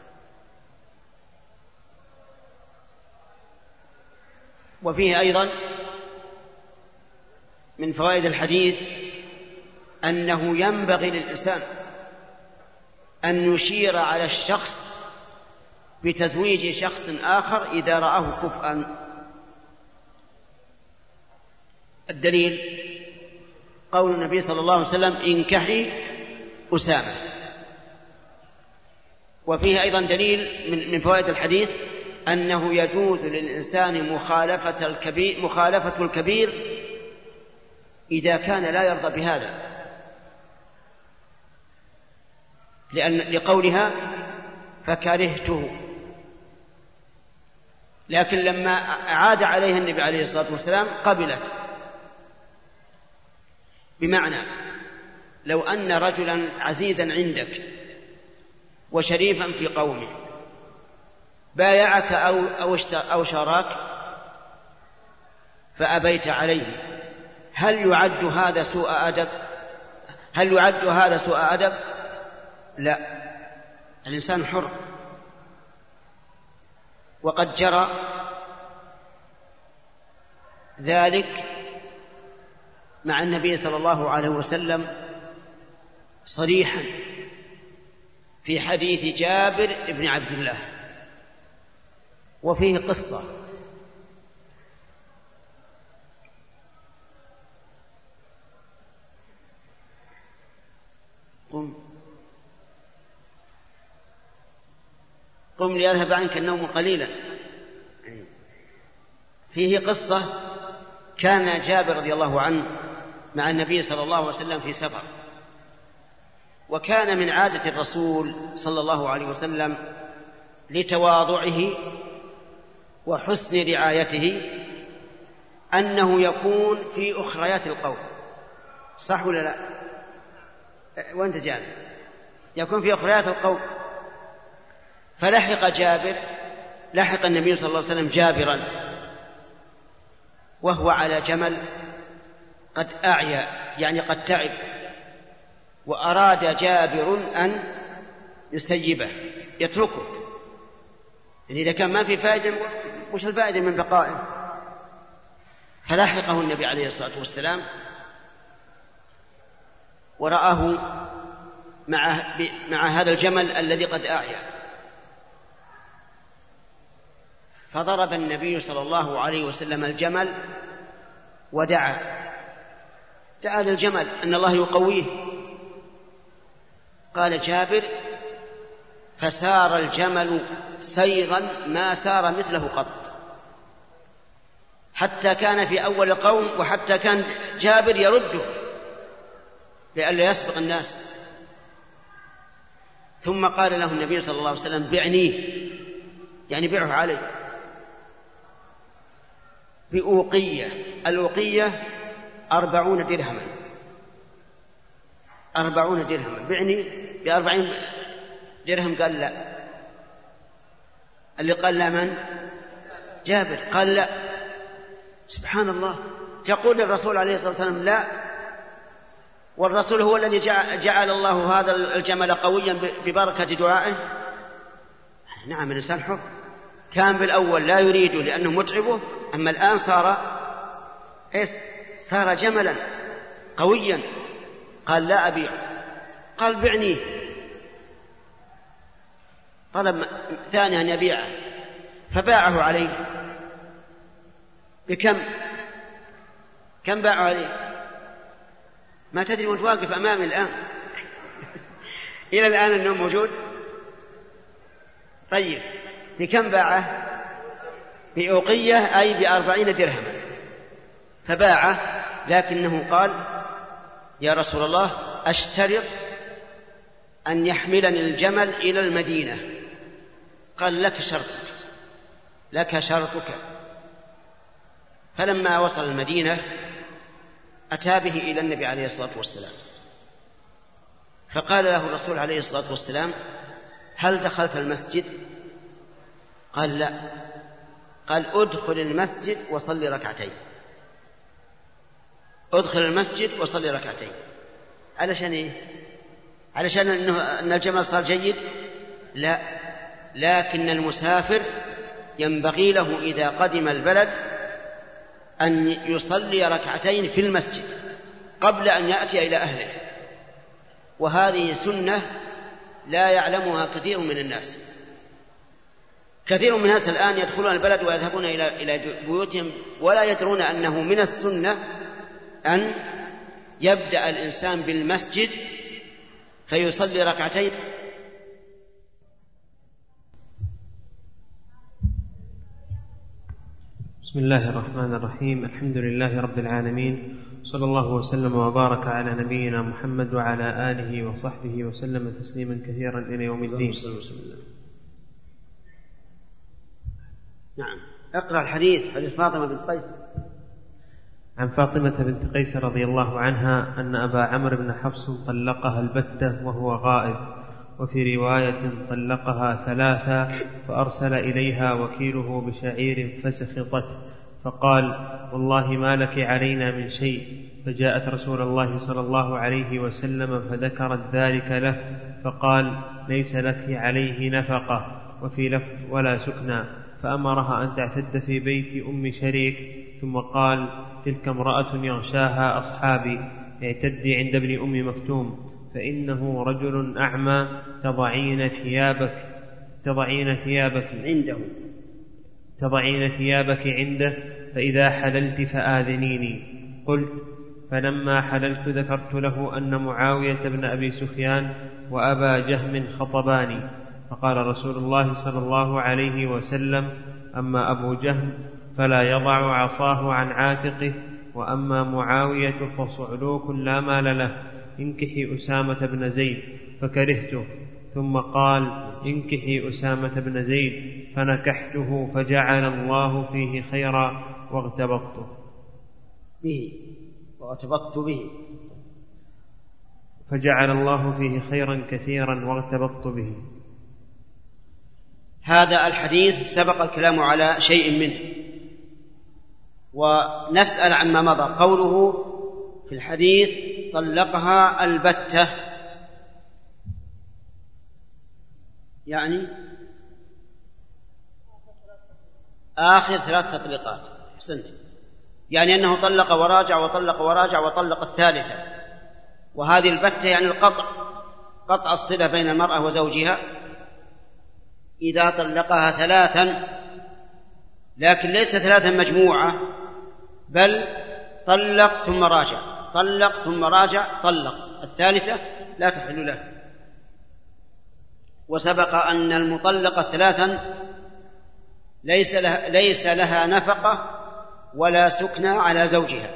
وفيه أيضا من فوائد الحديث أنه ينبغي للإنسان أن يشير على الشخص بتزويج شخص آخر إذا رآه كفءا. الدليل قول النبي صلى الله عليه وسلم انكحي أسامة. وفيه أيضا دليل من فوائد الحديث أنه يجوز للإنسان مخالفة الكبير إذا كان لا يرضى بهذا، لقولها فكرهته. لكن لما عاد عليها النبي عليه الصلاة والسلام قبلت. بمعنى لو أن رجلا عزيزا عندك وشريفا في قومه بايعك أو شاراك فأبيت عليه، هل يعد هذا سوء أدب؟ لا، الإنسان حر. وقد جرى ذلك مع النبي صلى الله عليه وسلم صريحا في حديث جابر بن عبد الله، وفيه قصة. قم ليذهب عنك النوم قليلا. فيه قصة، كان جابر رضي الله عنه مع النبي صلى الله عليه وسلم في سفر، وكان من عادة الرسول صلى الله عليه وسلم لتواضعه وحسن رعايته أنه يكون في أخريات القوم. صح ولا لا؟ وأنت جابر يكون في أخريات القوم. فلحق النبي صلى الله عليه وسلم جابرا وهو على جمل قد أعيا، يعني قد تعب، وأراد جابر أن يسيبه يتركه، يعني إذا كان ما في فائدة وش الفائدة من بقائه؟ فلاحقه النبي عليه الصلاة والسلام ورآه مع هذا الجمل الذي قد أعيا، فضرب النبي صلى الله عليه وسلم الجمل ودعا للجمل أن الله يقويه. قال جابر فسار الجمل سيرا ما سار مثله قط، حتى كان في أول القوم، وحتى كان جابر يرده لئلا يسبق الناس. ثم قال له النبي صلى الله عليه وسلم بعنيه، يعني بيعه عليه بأوقية. الأوقية 40 درهما، 40 درهما، بعني ب40 درهم. قال لا. اللي قال لا من؟ جابر. قال لا. سبحان الله، تقول الرسول عليه الصلاة والسلام لا، والرسول هو الذي جعل الله هذا الجمل قويا ببركة دعائه. نعم، الإنسان حر. كان بالأول لا يريده لأنه متعبه، أما الآن صار جملا قويا. قال لا أبيع. قال بعنيه. طلب ثاني أن يبيعه فباعه عليه. كم باعوا عليه؟ ما تدري وانت واقف أمامي الآن. إلى الآن النوم موجود. طيب بكم باعه؟ بأوقية، أي ب40 درهما. فباعه، لكنه قال: يا رسول الله، أشترط أن يحملني الجمل إلى المدينة. قال: لك شرطك. فلما وصل المدينة أتى به إلى النبي عليه الصلاة والسلام، فقال له الرسول عليه الصلاة والسلام: هل دخلت المسجد؟ قال: لا. قال: ادخل المسجد وصلي ركعتين. ادخل المسجد وصلي ركعتين. علشان إيه؟ علشان أن الجمل صار جيد؟ لا، لكن المسافر ينبغي له إذا قدم البلد أن يصلي ركعتين في المسجد قبل أن يأتي إلى أهله، وهذه سنة لا يعلمها كثير من الناس. كثير من الناس الآن يدخلون البلد ويذهبون إلى بيوتهم ولا يدرون أنه من السنة أن يبدأ الإنسان بالمسجد فيصلي ركعتين. بسم الله الرحمن الرحيم. الحمد لله رب العالمين، صلى الله وسلم وبارك على نبينا محمد وعلى آله وصحبه وسلم تسليما كثيرا إلى يوم الدين. نعم، اقرأ الحديث. حديث فاطمة بنت قيس. عن فاطمة بنت قيس رضي الله عنها أن أبا عمرو بن حفص طلقها البتة وهو غائب، وفي رواية طلقها 3 فأرسل إليها وكيله بشعير فسخطت، فقال: والله ما لك علينا من شيء. فجاءت رسول الله صلى الله عليه وسلم فذكرت ذلك له، فقال: ليس لك عليه نفقة، وفي لفظ: ولا سكنى. فأمرها أن تعتد في بيت أم شريك، ثم قال: تلك امرأة يغشاها أصحابي، اعتدي عند ابن أم مكتوم، فإنه رجل أعمى، تضعين ثيابك عنده، فإذا حللت فآذنيني. قلت: فلما حللت ذكرت له أن معاوية بن أبي سفيان وأبا جهم خطباني، فقال رسول الله صلى الله عليه وسلم: أما أبو جهم فلا يضع عصاه عن عاتقه، وأما معاوية فصعلوك لا مال له، انكحي أسامة بن زيد. فكرهته، ثم قال: انكحي أسامة بن زيد، فنكحته، فجعل الله فيه خيرا واغتبطت به. فجعل الله فيه خيرا كثيرا واغتبطت به. هذا الحديث سبق الكلام على شيء منه، ونسأل عما مضى. قوله في الحديث: طلقها البتة، يعني آخر 3 تطليقات. أحسنت، يعني أنه طلق وراجع وطلق وراجع وطلق الثالثة. وهذه البتة يعني قطع الصلة بين المرأة وزوجها إذا طلقها 3، لكن ليس 3 مجموعة، بل طلق ثم راجع، طلق ثم راجع، طلق الثالثة لا تحل له. وسبق أن المطلقة 3 ليس لها نفقة ولا سكنى على زوجها،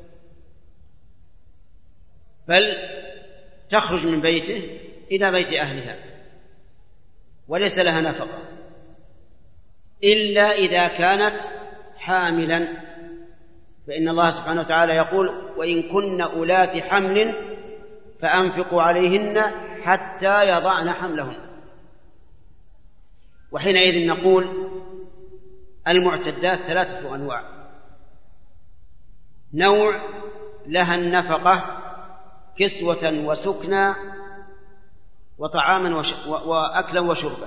بل تخرج من بيته إلى بيت أهلها وليس لها نفقة، إلا إذا كانت حاملا، فإن الله سبحانه وتعالى يقول: وإن كن أولات حمل فأنفقوا عليهن حتى يضعن حملهن. وحينئذ نقول المعتدات 3 أنواع: نوع لها النفقة كسوة وسكنى وطعاما وأكلا وشربا،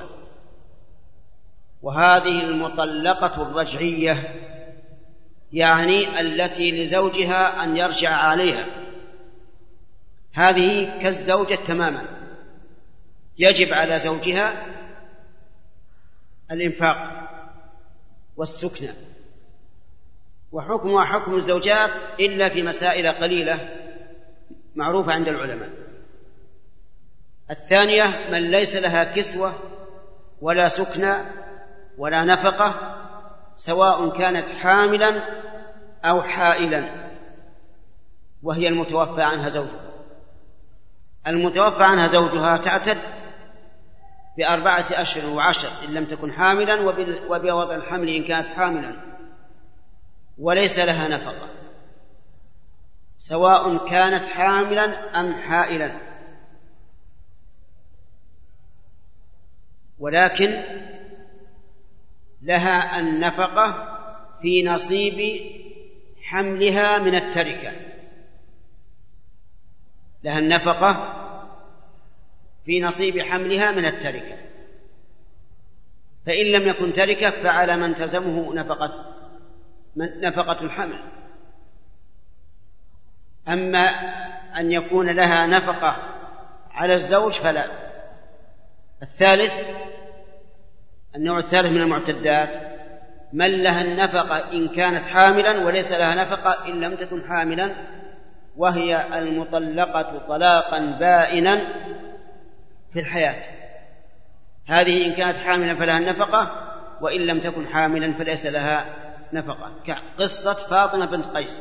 وهذه المطلقة الرجعية، يعني التي لزوجها أن يرجع عليها، هذه كالزوجة تماما، يجب على زوجها الإنفاق والسكنى، وحكمها حكم الزوجات إلا في مسائل قليلة معروفة عند العلماء. الثانية من ليس لها كسوة ولا سكنى ولا نفقة، سواء كانت حاملا أو حائلا، وهي المتوفى عنها زوجها. المتوفى عنها زوجها تعتد ب4 أشهر و10 إن لم تكن حاملا، وبوضع الحمل إن كانت حاملا، وليس لها نفقة سواء كانت حاملا أم حائلا، ولكن لها النفقة في نصيب حملها من التركة. لها النفقة في نصيب حملها من التركة، فإن لم يكن تركة فعلى من تلزمه نفقة الحمل. أما أن يكون لها نفقة على الزوج فلا. الثالث، النوع الثالث من المعتدات من لها النفقة إن كانت حاملا وليس لها نفقة إن لم تكن حاملا، وهي المطلقة طلاقا بائنا في الحياة. هذه إن كانت حاملا فلها النفقة، وإن لم تكن حاملا فليس لها نفقة، كقصة فاطمة بنت قيس،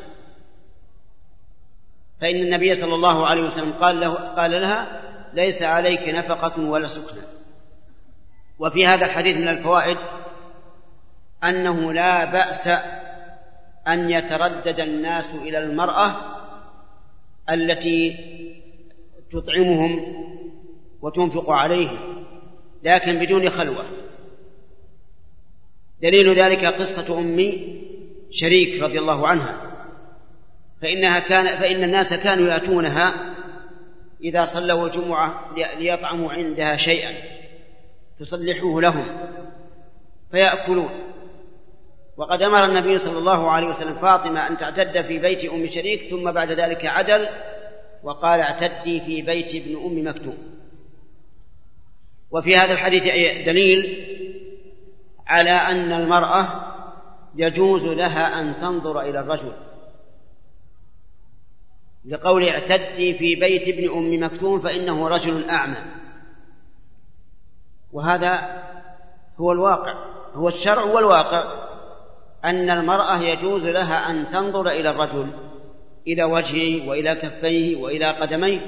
فإن النبي صلى الله عليه وسلم قال لها ليس عليك نفقة ولا سكنى. وفي هذا الحديث من الفوائد أنه لا بأس أن يتردد الناس إلى المرأة التي تطعمهم وتنفق عليهم، لكن بدون خلوة. دليل ذلك قصة أم شريك رضي الله عنها، فإن الناس كانوا يأتونها إذا صلوا الجمعة ليطعموا عندها شيئا تصلحوه لهم فيأكلون. وقد أمر النبي صلى الله عليه وسلم فاطمة أن تعتد في بيت أم شريك، ثم بعد ذلك عدل وقال اعتدي في بيت ابن أم مكتوم. وفي هذا الحديث دليل على أن المرأة يجوز لها أن تنظر إلى الرجل، لقول اعتدي في بيت ابن أم مكتوم فإنه رجل أعمى. وهذا هو الواقع، هو الشرع والواقع، أن المرأة يجوز لها أن تنظر إلى الرجل، إلى وجهه وإلى كفيه وإلى قدميه،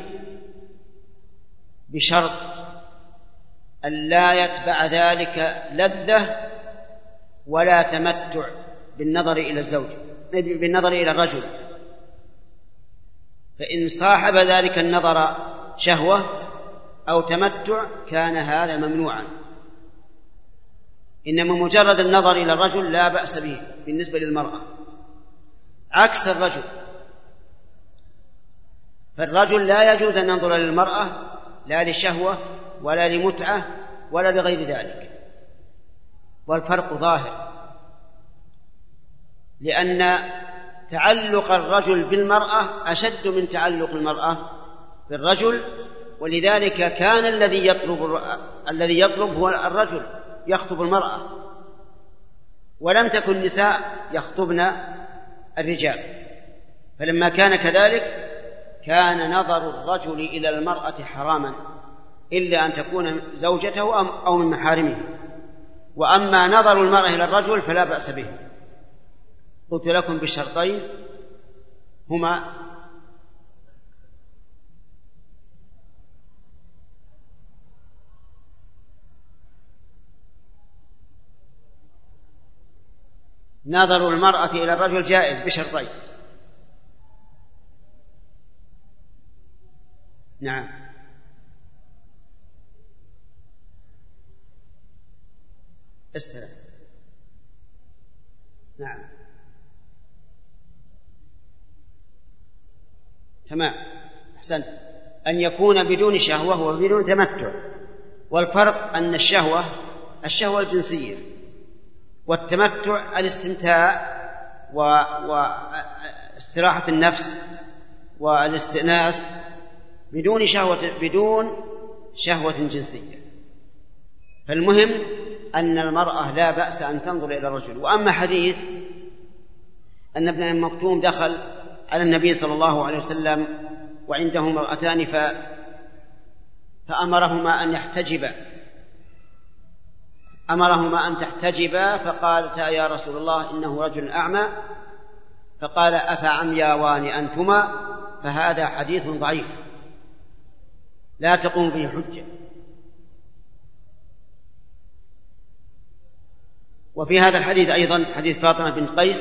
بشرط أن لا يتبع ذلك لذة ولا تمتع بالنظر إلى الرجل. فإن صاحب ذلك النظر شهوة أو تمتع كان هذا ممنوعا. إنما مجرد النظر إلى الرجل لا بأس به بالنسبة للمرأة، عكس الرجل. فالرجل لا يجوز أن ينظر للمرأة لا لشهوة ولا لمتعة ولا لغير ذلك. والفرق ظاهر، لأن تعلق الرجل بالمرأة أشد من تعلق المرأة بالرجل، ولذلك كان الذي يطلب هو الرجل يخطب المرأة، ولم تكن النساء يخطبن الرجال. فلما كان كذلك كان نظر الرجل إلى المرأة حراما إلا أن تكون زوجته أو من محارمه. وأما نظر المرأة إلى الرجل فلا بأس به. قلت لكم بالشرطين هما نظر المرأة إلى الرجل جائز بشرطين. نعم. استلم. نعم تمام، أحسنت. أن يكون بدون شهوة وبدون تمتع. والفرق أن الشهوة الجنسية، والتمتع الاستمتاع واستراحة النفس والاستئناس بدون شهوة جنسية. فالمهم أن المرأة لا بأس أن تنظر إلى الرجل. وأما حديث أن ابن أم مكتوم دخل على النبي صلى الله عليه وسلم وعنده امرأتان فأمرهما أن تحتجبا فقالتا يا رسول الله إنه رجل أعمى، فقال أفعمياوان أنتما؟ فهذا حديث ضعيف لا تقوم به حجة. وفي هذا الحديث أيضا حديث فاطمة بنت قيس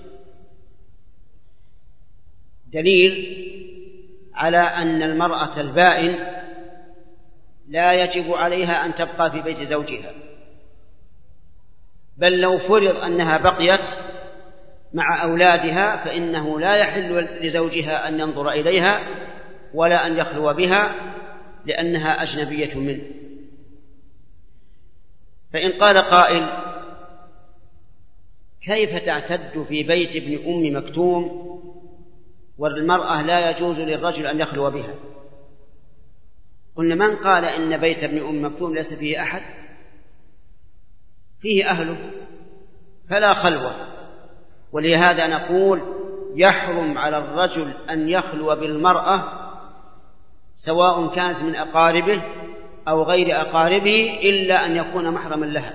دليل على أن المرأة البائن لا يجب عليها أن تبقى في بيت زوجها، بل لو فرض أنها بقيت مع أولادها فإنه لا يحل لزوجها أن ينظر إليها ولا أن يخلو بها لأنها أجنبية منه. فإن قال قائل كيف تعتد في بيت ابن أم مكتوم والمرأة لا يجوز للرجل أن يخلو بها؟ قلنا من قال إن بيت ابن أم مكتوم ليس فيه أحد؟ فيه أهله فلا خلوة. ولهذا نقول يحرم على الرجل أن يخلو بالمرأة سواء كانت من أقاربه أو غير أقاربه إلا أن يكون محرما لها.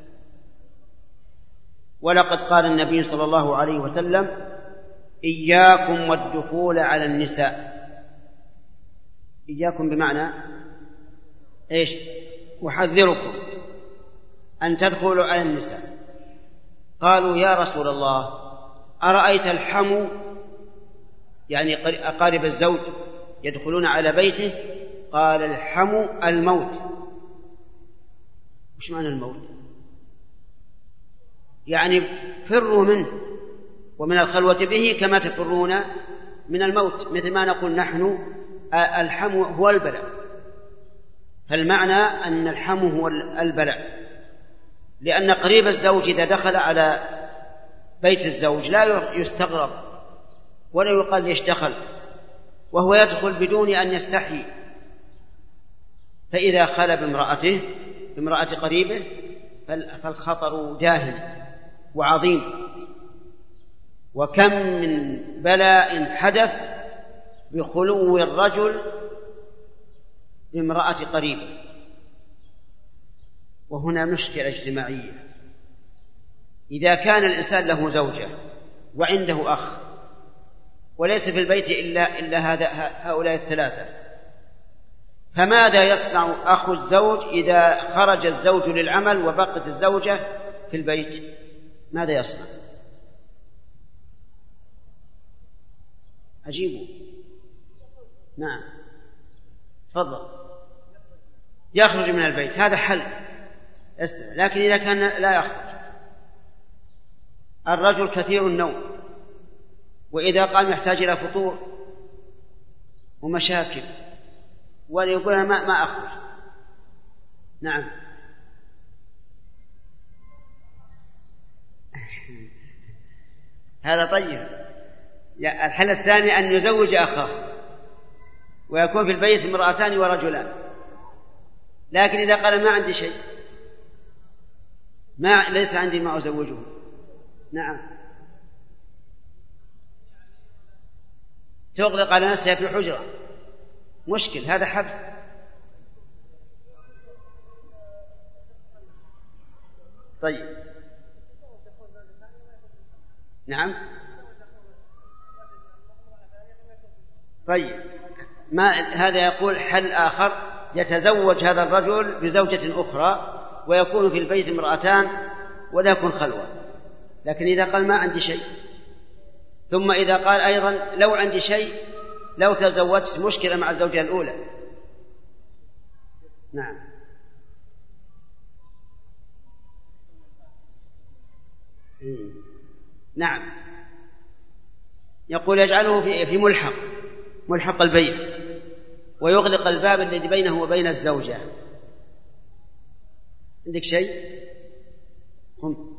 ولقد قال النبي صلى الله عليه وسلم إياكم والدخول على النساء. إياكم بمعنى إيش؟ وحذركم أن تدخلوا على النساء. قالوا يا رسول الله أرأيت الحمو يعني أقارب الزوج يدخلون على بيته؟ قال الحمو الموت. وش معنى الموت؟ يعني فروا منه ومن الخلوة به كما تفرون من الموت، مثل ما نقول نحن الحمو هو البلاء، فالمعنى أن الحمو هو البلاء، لأن قريب الزوج إذا دخل على بيت الزوج لا يستغرب ولا يقال يشتغل، وهو يدخل بدون أن يستحي. فإذا خلى بامرأة قريبه فالخطر داهم وعظيم. وكم من بلاء حدث بخلو الرجل بامرأة قريبه. وهنا مشكلة اجتماعية. إذا كان الإنسان له زوجة وعنده أخ وليس في البيت إلا هؤلاء الثلاثة، فماذا يصنع أخو الزوج إذا خرج الزوج للعمل وبقت الزوجة في البيت؟ ماذا يصنع؟ أجيبوا. نعم تفضل. يخرج من البيت، هذا حل. لكن إذا كان لا يخرج، الرجل كثير النوم وإذا قام يحتاج إلى فطور ومشاكل ويقول ما أخرج. نعم هذا طيب. الحل الثاني أن يزوج أخاه ويكون في البيت امرأتان ورجلان. لكن إذا قال ما عندي شيء، ليس عندي ما أزوجه، نعم تغلق على نفسها في حجرة، مشكل، هذا حبس. طيب نعم طيب هذا يقول حل آخر، يتزوج هذا الرجل بزوجة أخرى ويكون في البيت امرأتان ولا يكون خلوة. لكن إذا قال ما عندي شيء، ثم إذا قال أيضا لو عندي شيء لو تزوجت، مشكلة مع الزوجة الأولى. نعم نعم يقول يجعله في ملحق البيت ويغلق الباب الذي بينه وبين الزوجة. عندك شيء؟ قم.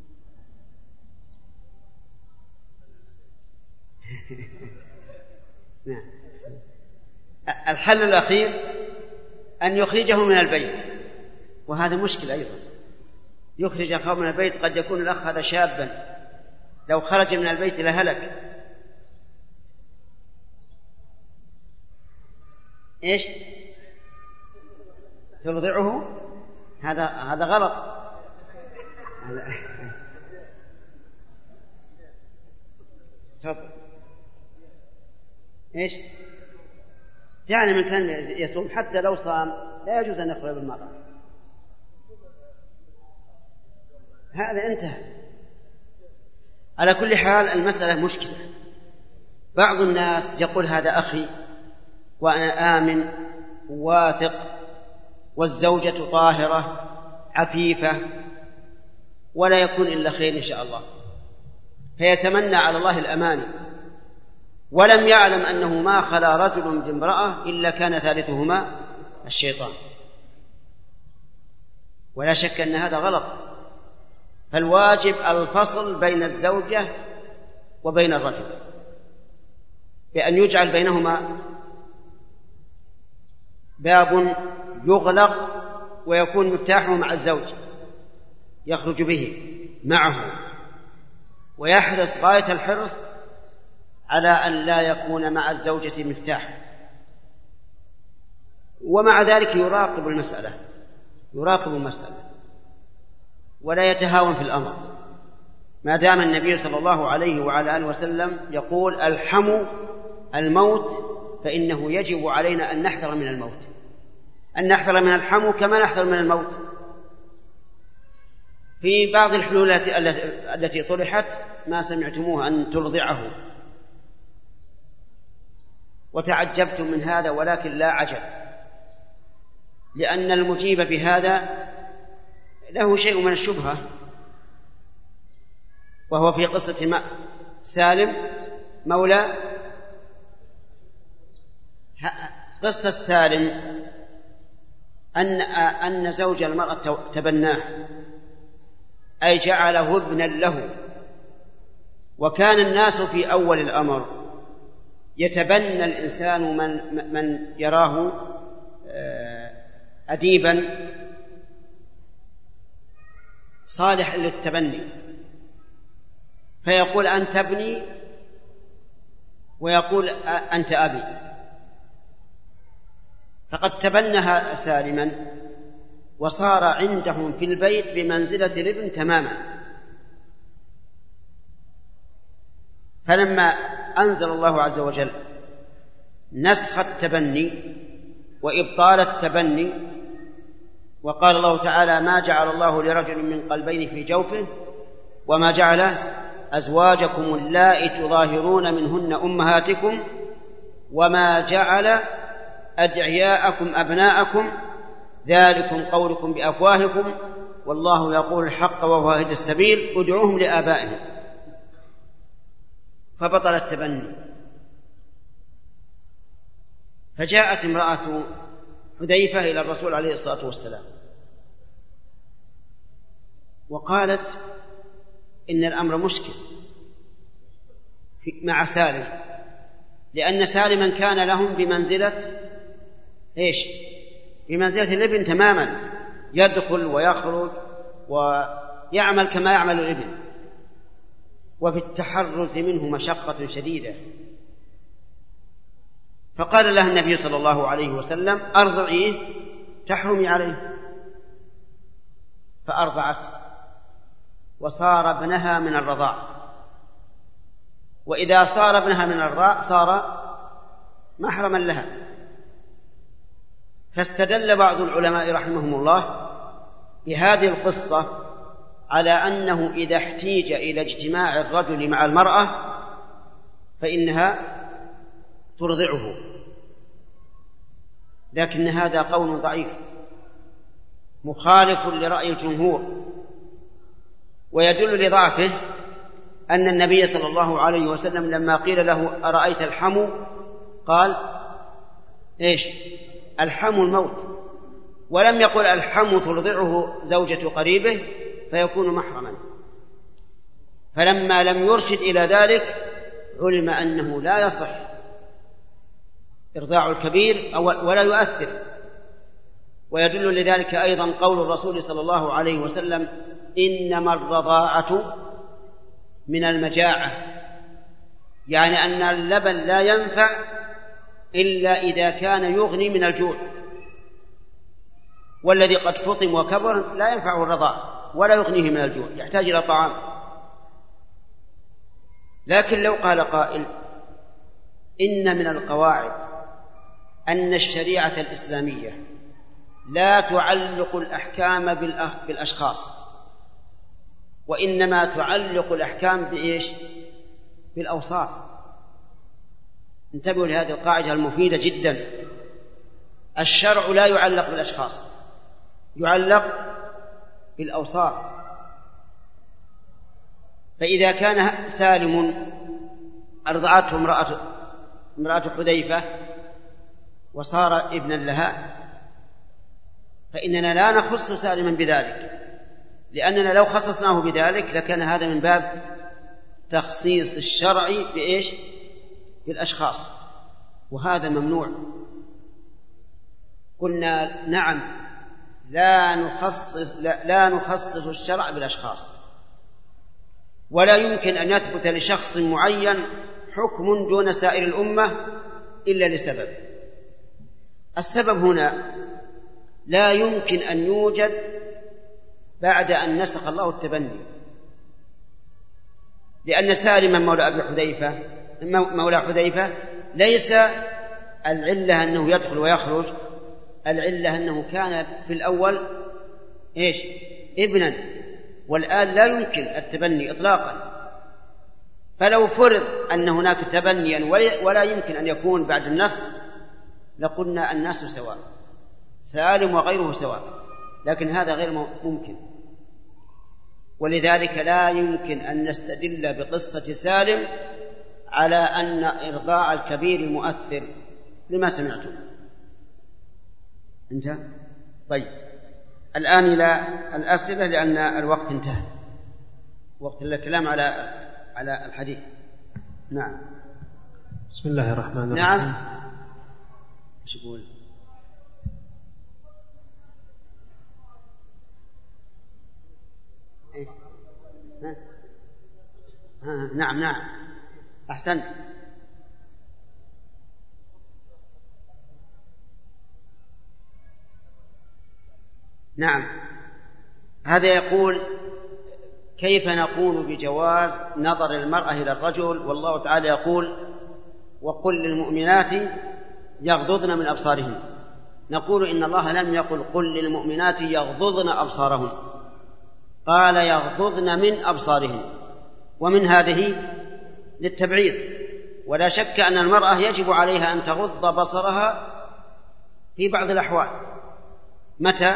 نعم. الحل الأخير أن يخرجه من البيت، وهذا مشكلة أيضا. يخرج أخاه من البيت، قد يكون الأخ هذا شابا لو خرج من البيت لهلك. إيش؟ ترضعه؟ هذا غلط. تفضل. إيش؟ يعني من كان يصوم حتى لو صام لا يجوز أن يخرج بالمرأة. هذا انتهى. على كل حال المسألة مشكلة. بعض الناس يقول هذا أخي وأنا آمن واثق والزوجة طاهرة عفيفة ولا يكون إلا خير إن شاء الله، فيتمنى على الله الأمان، ولم يعلم أنه ما خلا رجل بامرأة إلا كان ثالثهما الشيطان. ولا شك أن هذا غلط. فالواجب الفصل بين الزوجة وبين الرجل بأن يجعل بينهما باب يغلق ويكون مفتاحه مع الزوج يخرج به معه، ويحرص غاية الحرص على أن لا يكون مع الزوجة مفتاح. ومع ذلك يراقب المسألة ولا يتهاون في الأمر، ما دام النبي صلى الله عليه وعلى آله وسلم يقول الحموا الموت، فإنه يجب علينا أن نحذر من الموت، أن نحذر من الحمو كما نحذر من الموت. في بعض الحلول التي طرحت ما سمعتموها أن ترضعه، وتعجبتم من هذا، ولكن لا عجب، لأن المجيب بهذا له شيء من الشبهة، وهو في قصة سالم مولى. قصة سالم أن زوج المرأة تبناه، أي جعله ابنا له، وكان الناس في أول الأمر يتبنى الإنسان من يراه أديبا صالح للتبني، فيقول أنت ابني ويقول أنت أبي. فقد تبنها سالما وصار عندهم في البيت بمنزلة الابن تماما. فلما أنزل الله عز وجل نسخ التبني وإبطال التبني، وقال الله تعالى ما جعل الله لرجل من قلبين في جوفه وما جعل أزواجكم اللائي تظاهرون منهن أمهاتكم وما جعل أدعياءكم أبناءكم ذلكم قولكم بأفواهكم والله يقول الحق وهو يهدي السبيل ادعوهم لآبائهم. فبطل التبني. فجاءت امرأة حذيفة إلى الرسول عليه الصلاة والسلام وقالت إن الأمر مشكل مع سالم، لأن سالما كان لهم بمنزلة إيش؟ بمنزلة الابن تماما، يدخل ويخرج ويعمل كما يعمل الابن، وفي التحرز منه مشقة شديدة. فقال لها النبي صلى الله عليه وسلم أرضعيه تحرمي عليه، فأرضعت وصار ابنها من الرضاع، وإذا صار ابنها من الرضاع صار محرما لها. فاستدل بعض العلماء رحمهم الله بهذه القصة على أنه إذا احتيج إلى اجتماع الرجل مع المرأة فإنها ترضعه، لكن هذا قول ضعيف مخالف لرأي الجمهور، ويدل لضعفه أن النبي صلى الله عليه وسلم لما قيل له أرأيت الحمو قال إيش؟ الحمو الموت، ولم يقل الحمو ترضعه زوجة قريبه فيكون محرما. فلما لم يرشد إلى ذلك علم أنه لا يصح إرضاع الكبير ولا يؤثر. ويدل لذلك أيضا قول الرسول صلى الله عليه وسلم إنما الرضاعة من المجاعة، يعني أن اللبن لا ينفع إلا إذا كان يغني من الجوع، والذي قد فطم وكبر لا ينفعه الرضاع ولا يغنيه من الجوع، يحتاج إلى طعام. لكن لو قال قائل إن من القواعد أن الشريعة الإسلامية لا تعلق الأحكام بالأشخاص، وإنما تعلق الأحكام بإيش؟ بالأوصاف. انتبهوا لهذه القاعدة المفيدة جدا. الشرع لا يعلق بالأشخاص، يعلق بالأوصاف. فإذا كان سالم أرضعته امرأة حذيفة وصار ابنا لها، فإننا لا نخص سالما بذلك، لأننا لو خصصناه بذلك لكان هذا من باب تخصيص الشرع بإيش؟ بالأشخاص، وهذا ممنوع. قلنا نعم، لا نخصص الشرع بالأشخاص، ولا يمكن أن يثبت لشخص معين حكم دون سائر الأمة إلا لسبب. السبب هنا لا يمكن أن يوجد بعد أن نسخ الله التبني، لأن سالما مولى حذيفة ليس العلة أنه يدخل ويخرج، العلة أنه كان في الأول إيش؟ ابنا، والآن لا يمكن التبني إطلاقا. فلو فرض أن هناك تبنيا ولا يمكن أن يكون بعد النسخ لقلنا الناس سواء، سالم وغيره سواء، لكن هذا غير ممكن. ولذلك لا يمكن أن نستدل بقصة سالم على أن إرضاع الكبير مؤثر لما سمعتم. انتهى؟ طيب، الآن إلى الأسئلة لأن الوقت انتهى، وقت الكلام على الحديث. نعم. بسم الله الرحمن الرحيم. نعم. ايش يقول؟ إيه؟ نعم أحسنت. نعم، هذا يقول كيف نقول بجواز نظر المرأة إلى الرجل والله تعالى يقول وقل للمؤمنات يغضضن من أبصارهن؟ نقول إن الله لم يقل قل للمؤمنات يغضضن أبصارهن، قال يغضضن من أبصارهن، ومن هذه للتبعيض. ولا شك أن المرأة يجب عليها أن تغض بصرها في بعض الأحوال. متى؟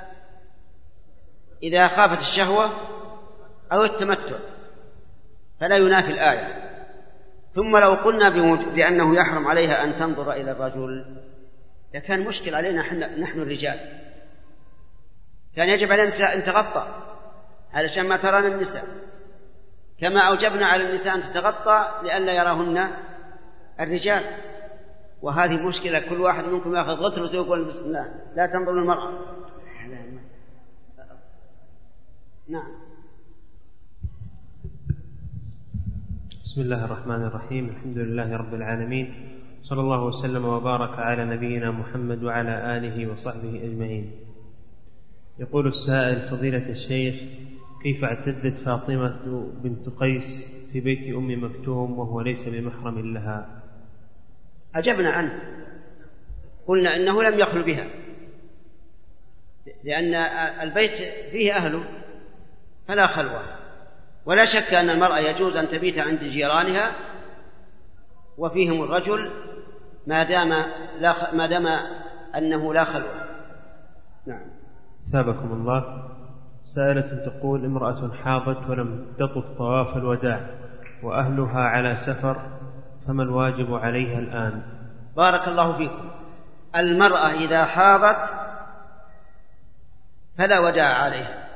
إذا خافت الشهوة أو التمتع، فلا ينافي الآية. ثم لو قلنا بأنه يحرم عليها أن تنظر إلى الرجل لكان مشكل علينا نحن الرجال، كان يجب علينا أن تغطى علشان ما ترانا النساء، كما أوجبنا على النساء أن تتغطى لئلا يراهن الرجال. وهذه مشكلة، كل واحد منكم يأخذ غترة ويقول بسم الله لا تنظر للمرأة. نعم. بسم الله الرحمن الرحيم. الحمد لله رب العالمين، صلى الله وسلم وبارك على نبينا محمد وعلى آله وصحبه أجمعين. يقول السائل: فضيلة الشيخ، كيف اعتدت فاطمة بنت قيس في بيت أم مكتوم وهو ليس بمحرم لها؟ أجبنا عنه، قلنا إنه لم يخل بها، لأن البيت فيه أهله فلا خلوة. ولا شك أن المرأة يجوز أن تبيت عند جيرانها وفيهم الرجل ما دام أنه لا خلوة. نعم. ثابكم الله. سائلة تقول: امرأة حاضت ولم تطف طواف الوداع وأهلها على سفر، فما الواجب عليها الآن؟ بارك الله فيكم. المرأة إذا حاضت فلا وداع عليها،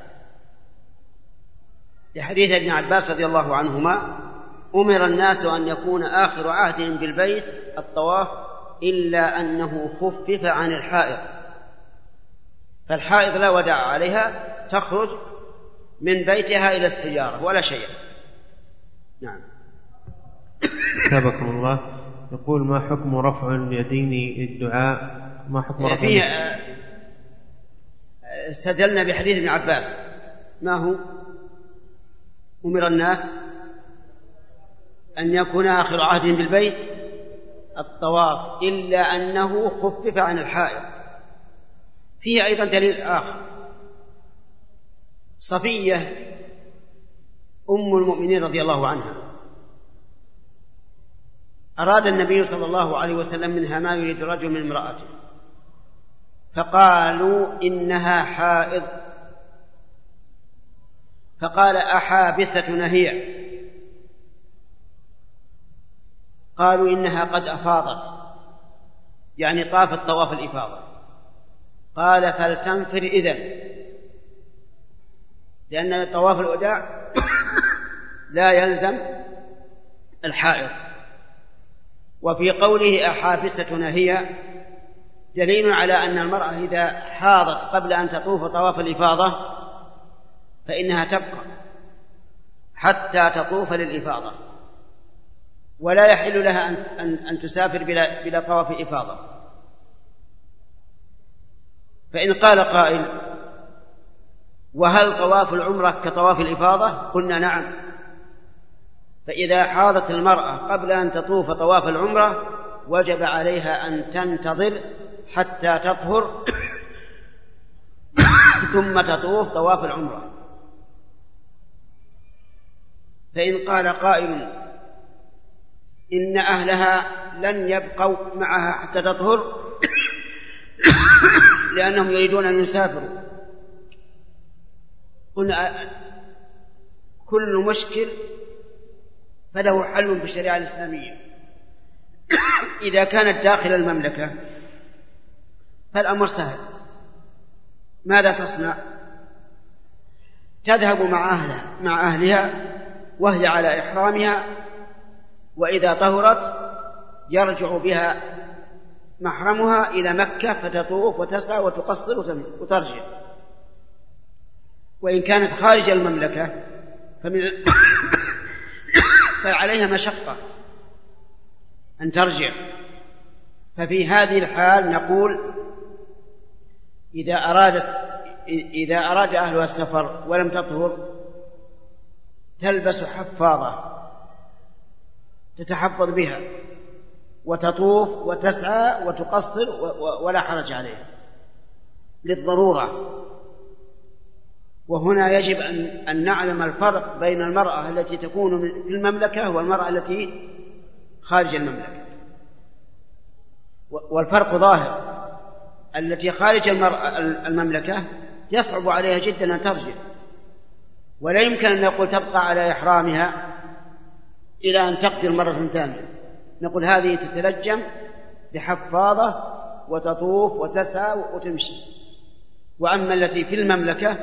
لحديث ابن عباس رضي الله عنهما: أمر الناس أن يكون آخر عهدهم بالبيت الطواف إلا أنه خفف عن الحائض، فالحائض لا وداع عليها، تخرج من بيتها إلى السيارة ولا شيء. نعم. كتابكم الله. يقول: ما حكم رفع اليدين للدعاء؟ ما حكم رفع استدلنا بحديث ابن عباس. ما هو؟ أمر الناس أن يكون آخر عهدهم بالبيت الطواف إلا أنه خفف عن الحائض. فيه أيضا دليل آخر. صفية أم المؤمنين رضي الله عنها أراد النبي صلى الله عليه وسلم منها ما يريد رجل من امرأته، فقالوا إنها حائض، فقال: أحابستنا هي؟ قالوا: إنها قد أفاضت، يعني طافت طواف الإفاضة. قال: فلتنفر إذن، لأن طواف الوداع لا يلزم الحائض. وفي قوله أحابستنا هي دليل على أن المرأة إذا حاضت قبل أن تطوف طواف الإفاضة فإنها تبقى حتى تطوف للإفاضة، ولا يحل لها أن تسافر بلا طواف إفاضة. فإن قال قائل: وهل طواف العمرة كطواف الإفاضة؟ قلنا نعم. فإذا حاضت المرأة قبل أن تطوف طواف العمرة وجب عليها أن تنتظر حتى تطهر ثم تطوف طواف العمرة. فإن قال قائل: إن أهلها لن يبقوا معها حتى تطهر لأنهم يريدون أن يسافروا، قلنا كل مشكل فله حل في الشريعة الإسلامية. إذا كانت داخل المملكة فالأمر سهل. ماذا تصنع؟ تذهب مع أهلها وهي على إحرامها، وإذا طهرت يرجع بها محرمها إلى مكة فتطوف وتسعى وتقصر وترجع. وإن كانت خارج المملكة فعليها مشقة أن ترجع. ففي هذه الحال نقول: إذا أراد أهلها السفر ولم تطهر تلبس حفاظة تتحفظ بها وتطوف وتسعى وتقصر ولا حرج عليها للضرورة. وهنا يجب أن نعلم الفرق بين المرأة التي تكون في المملكة والمرأة التي خارج المملكة، والفرق ظاهر. التي خارج المملكة يصعب عليها جدا أن ترجع، ولا يمكن أن نقول تبقى على إحرامها إلى أن تقدر مرة ثانية. نقول هذه تتلجم بحفاظة وتطوف وتسعى وتمشي. وأما التي في المملكة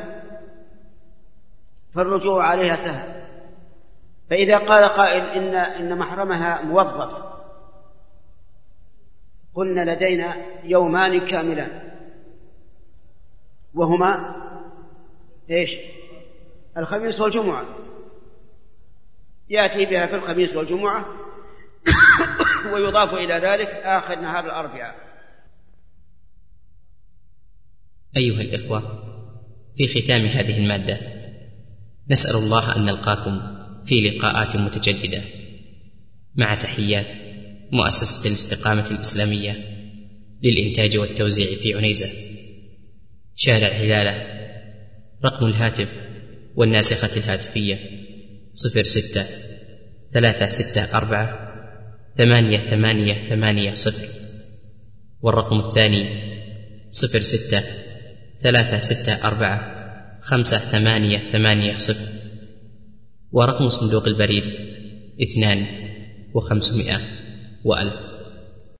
فالرجوع عليها سهل. فإذا قال قائل إن محرمها موظف، قلنا لدينا يومان كاملان، وهما إيش؟ الخميس والجمعة. يأتي بها في الخميس والجمعة ويضاف إلى ذلك آخر نهار الأربعاء. أيها الإخوة، في ختام هذه المادة نسأل الله أن نلقاكم في لقاءات متجددة، مع تحيات مؤسسة الاستقامة الإسلامية للإنتاج والتوزيع في عنيزة، شارع هلالة. رقم الهاتف والناسخة الهاتفية 06-364-8880، والرقم الثاني 06-364-5880، ورقم صندوق البريد 2500 و1000.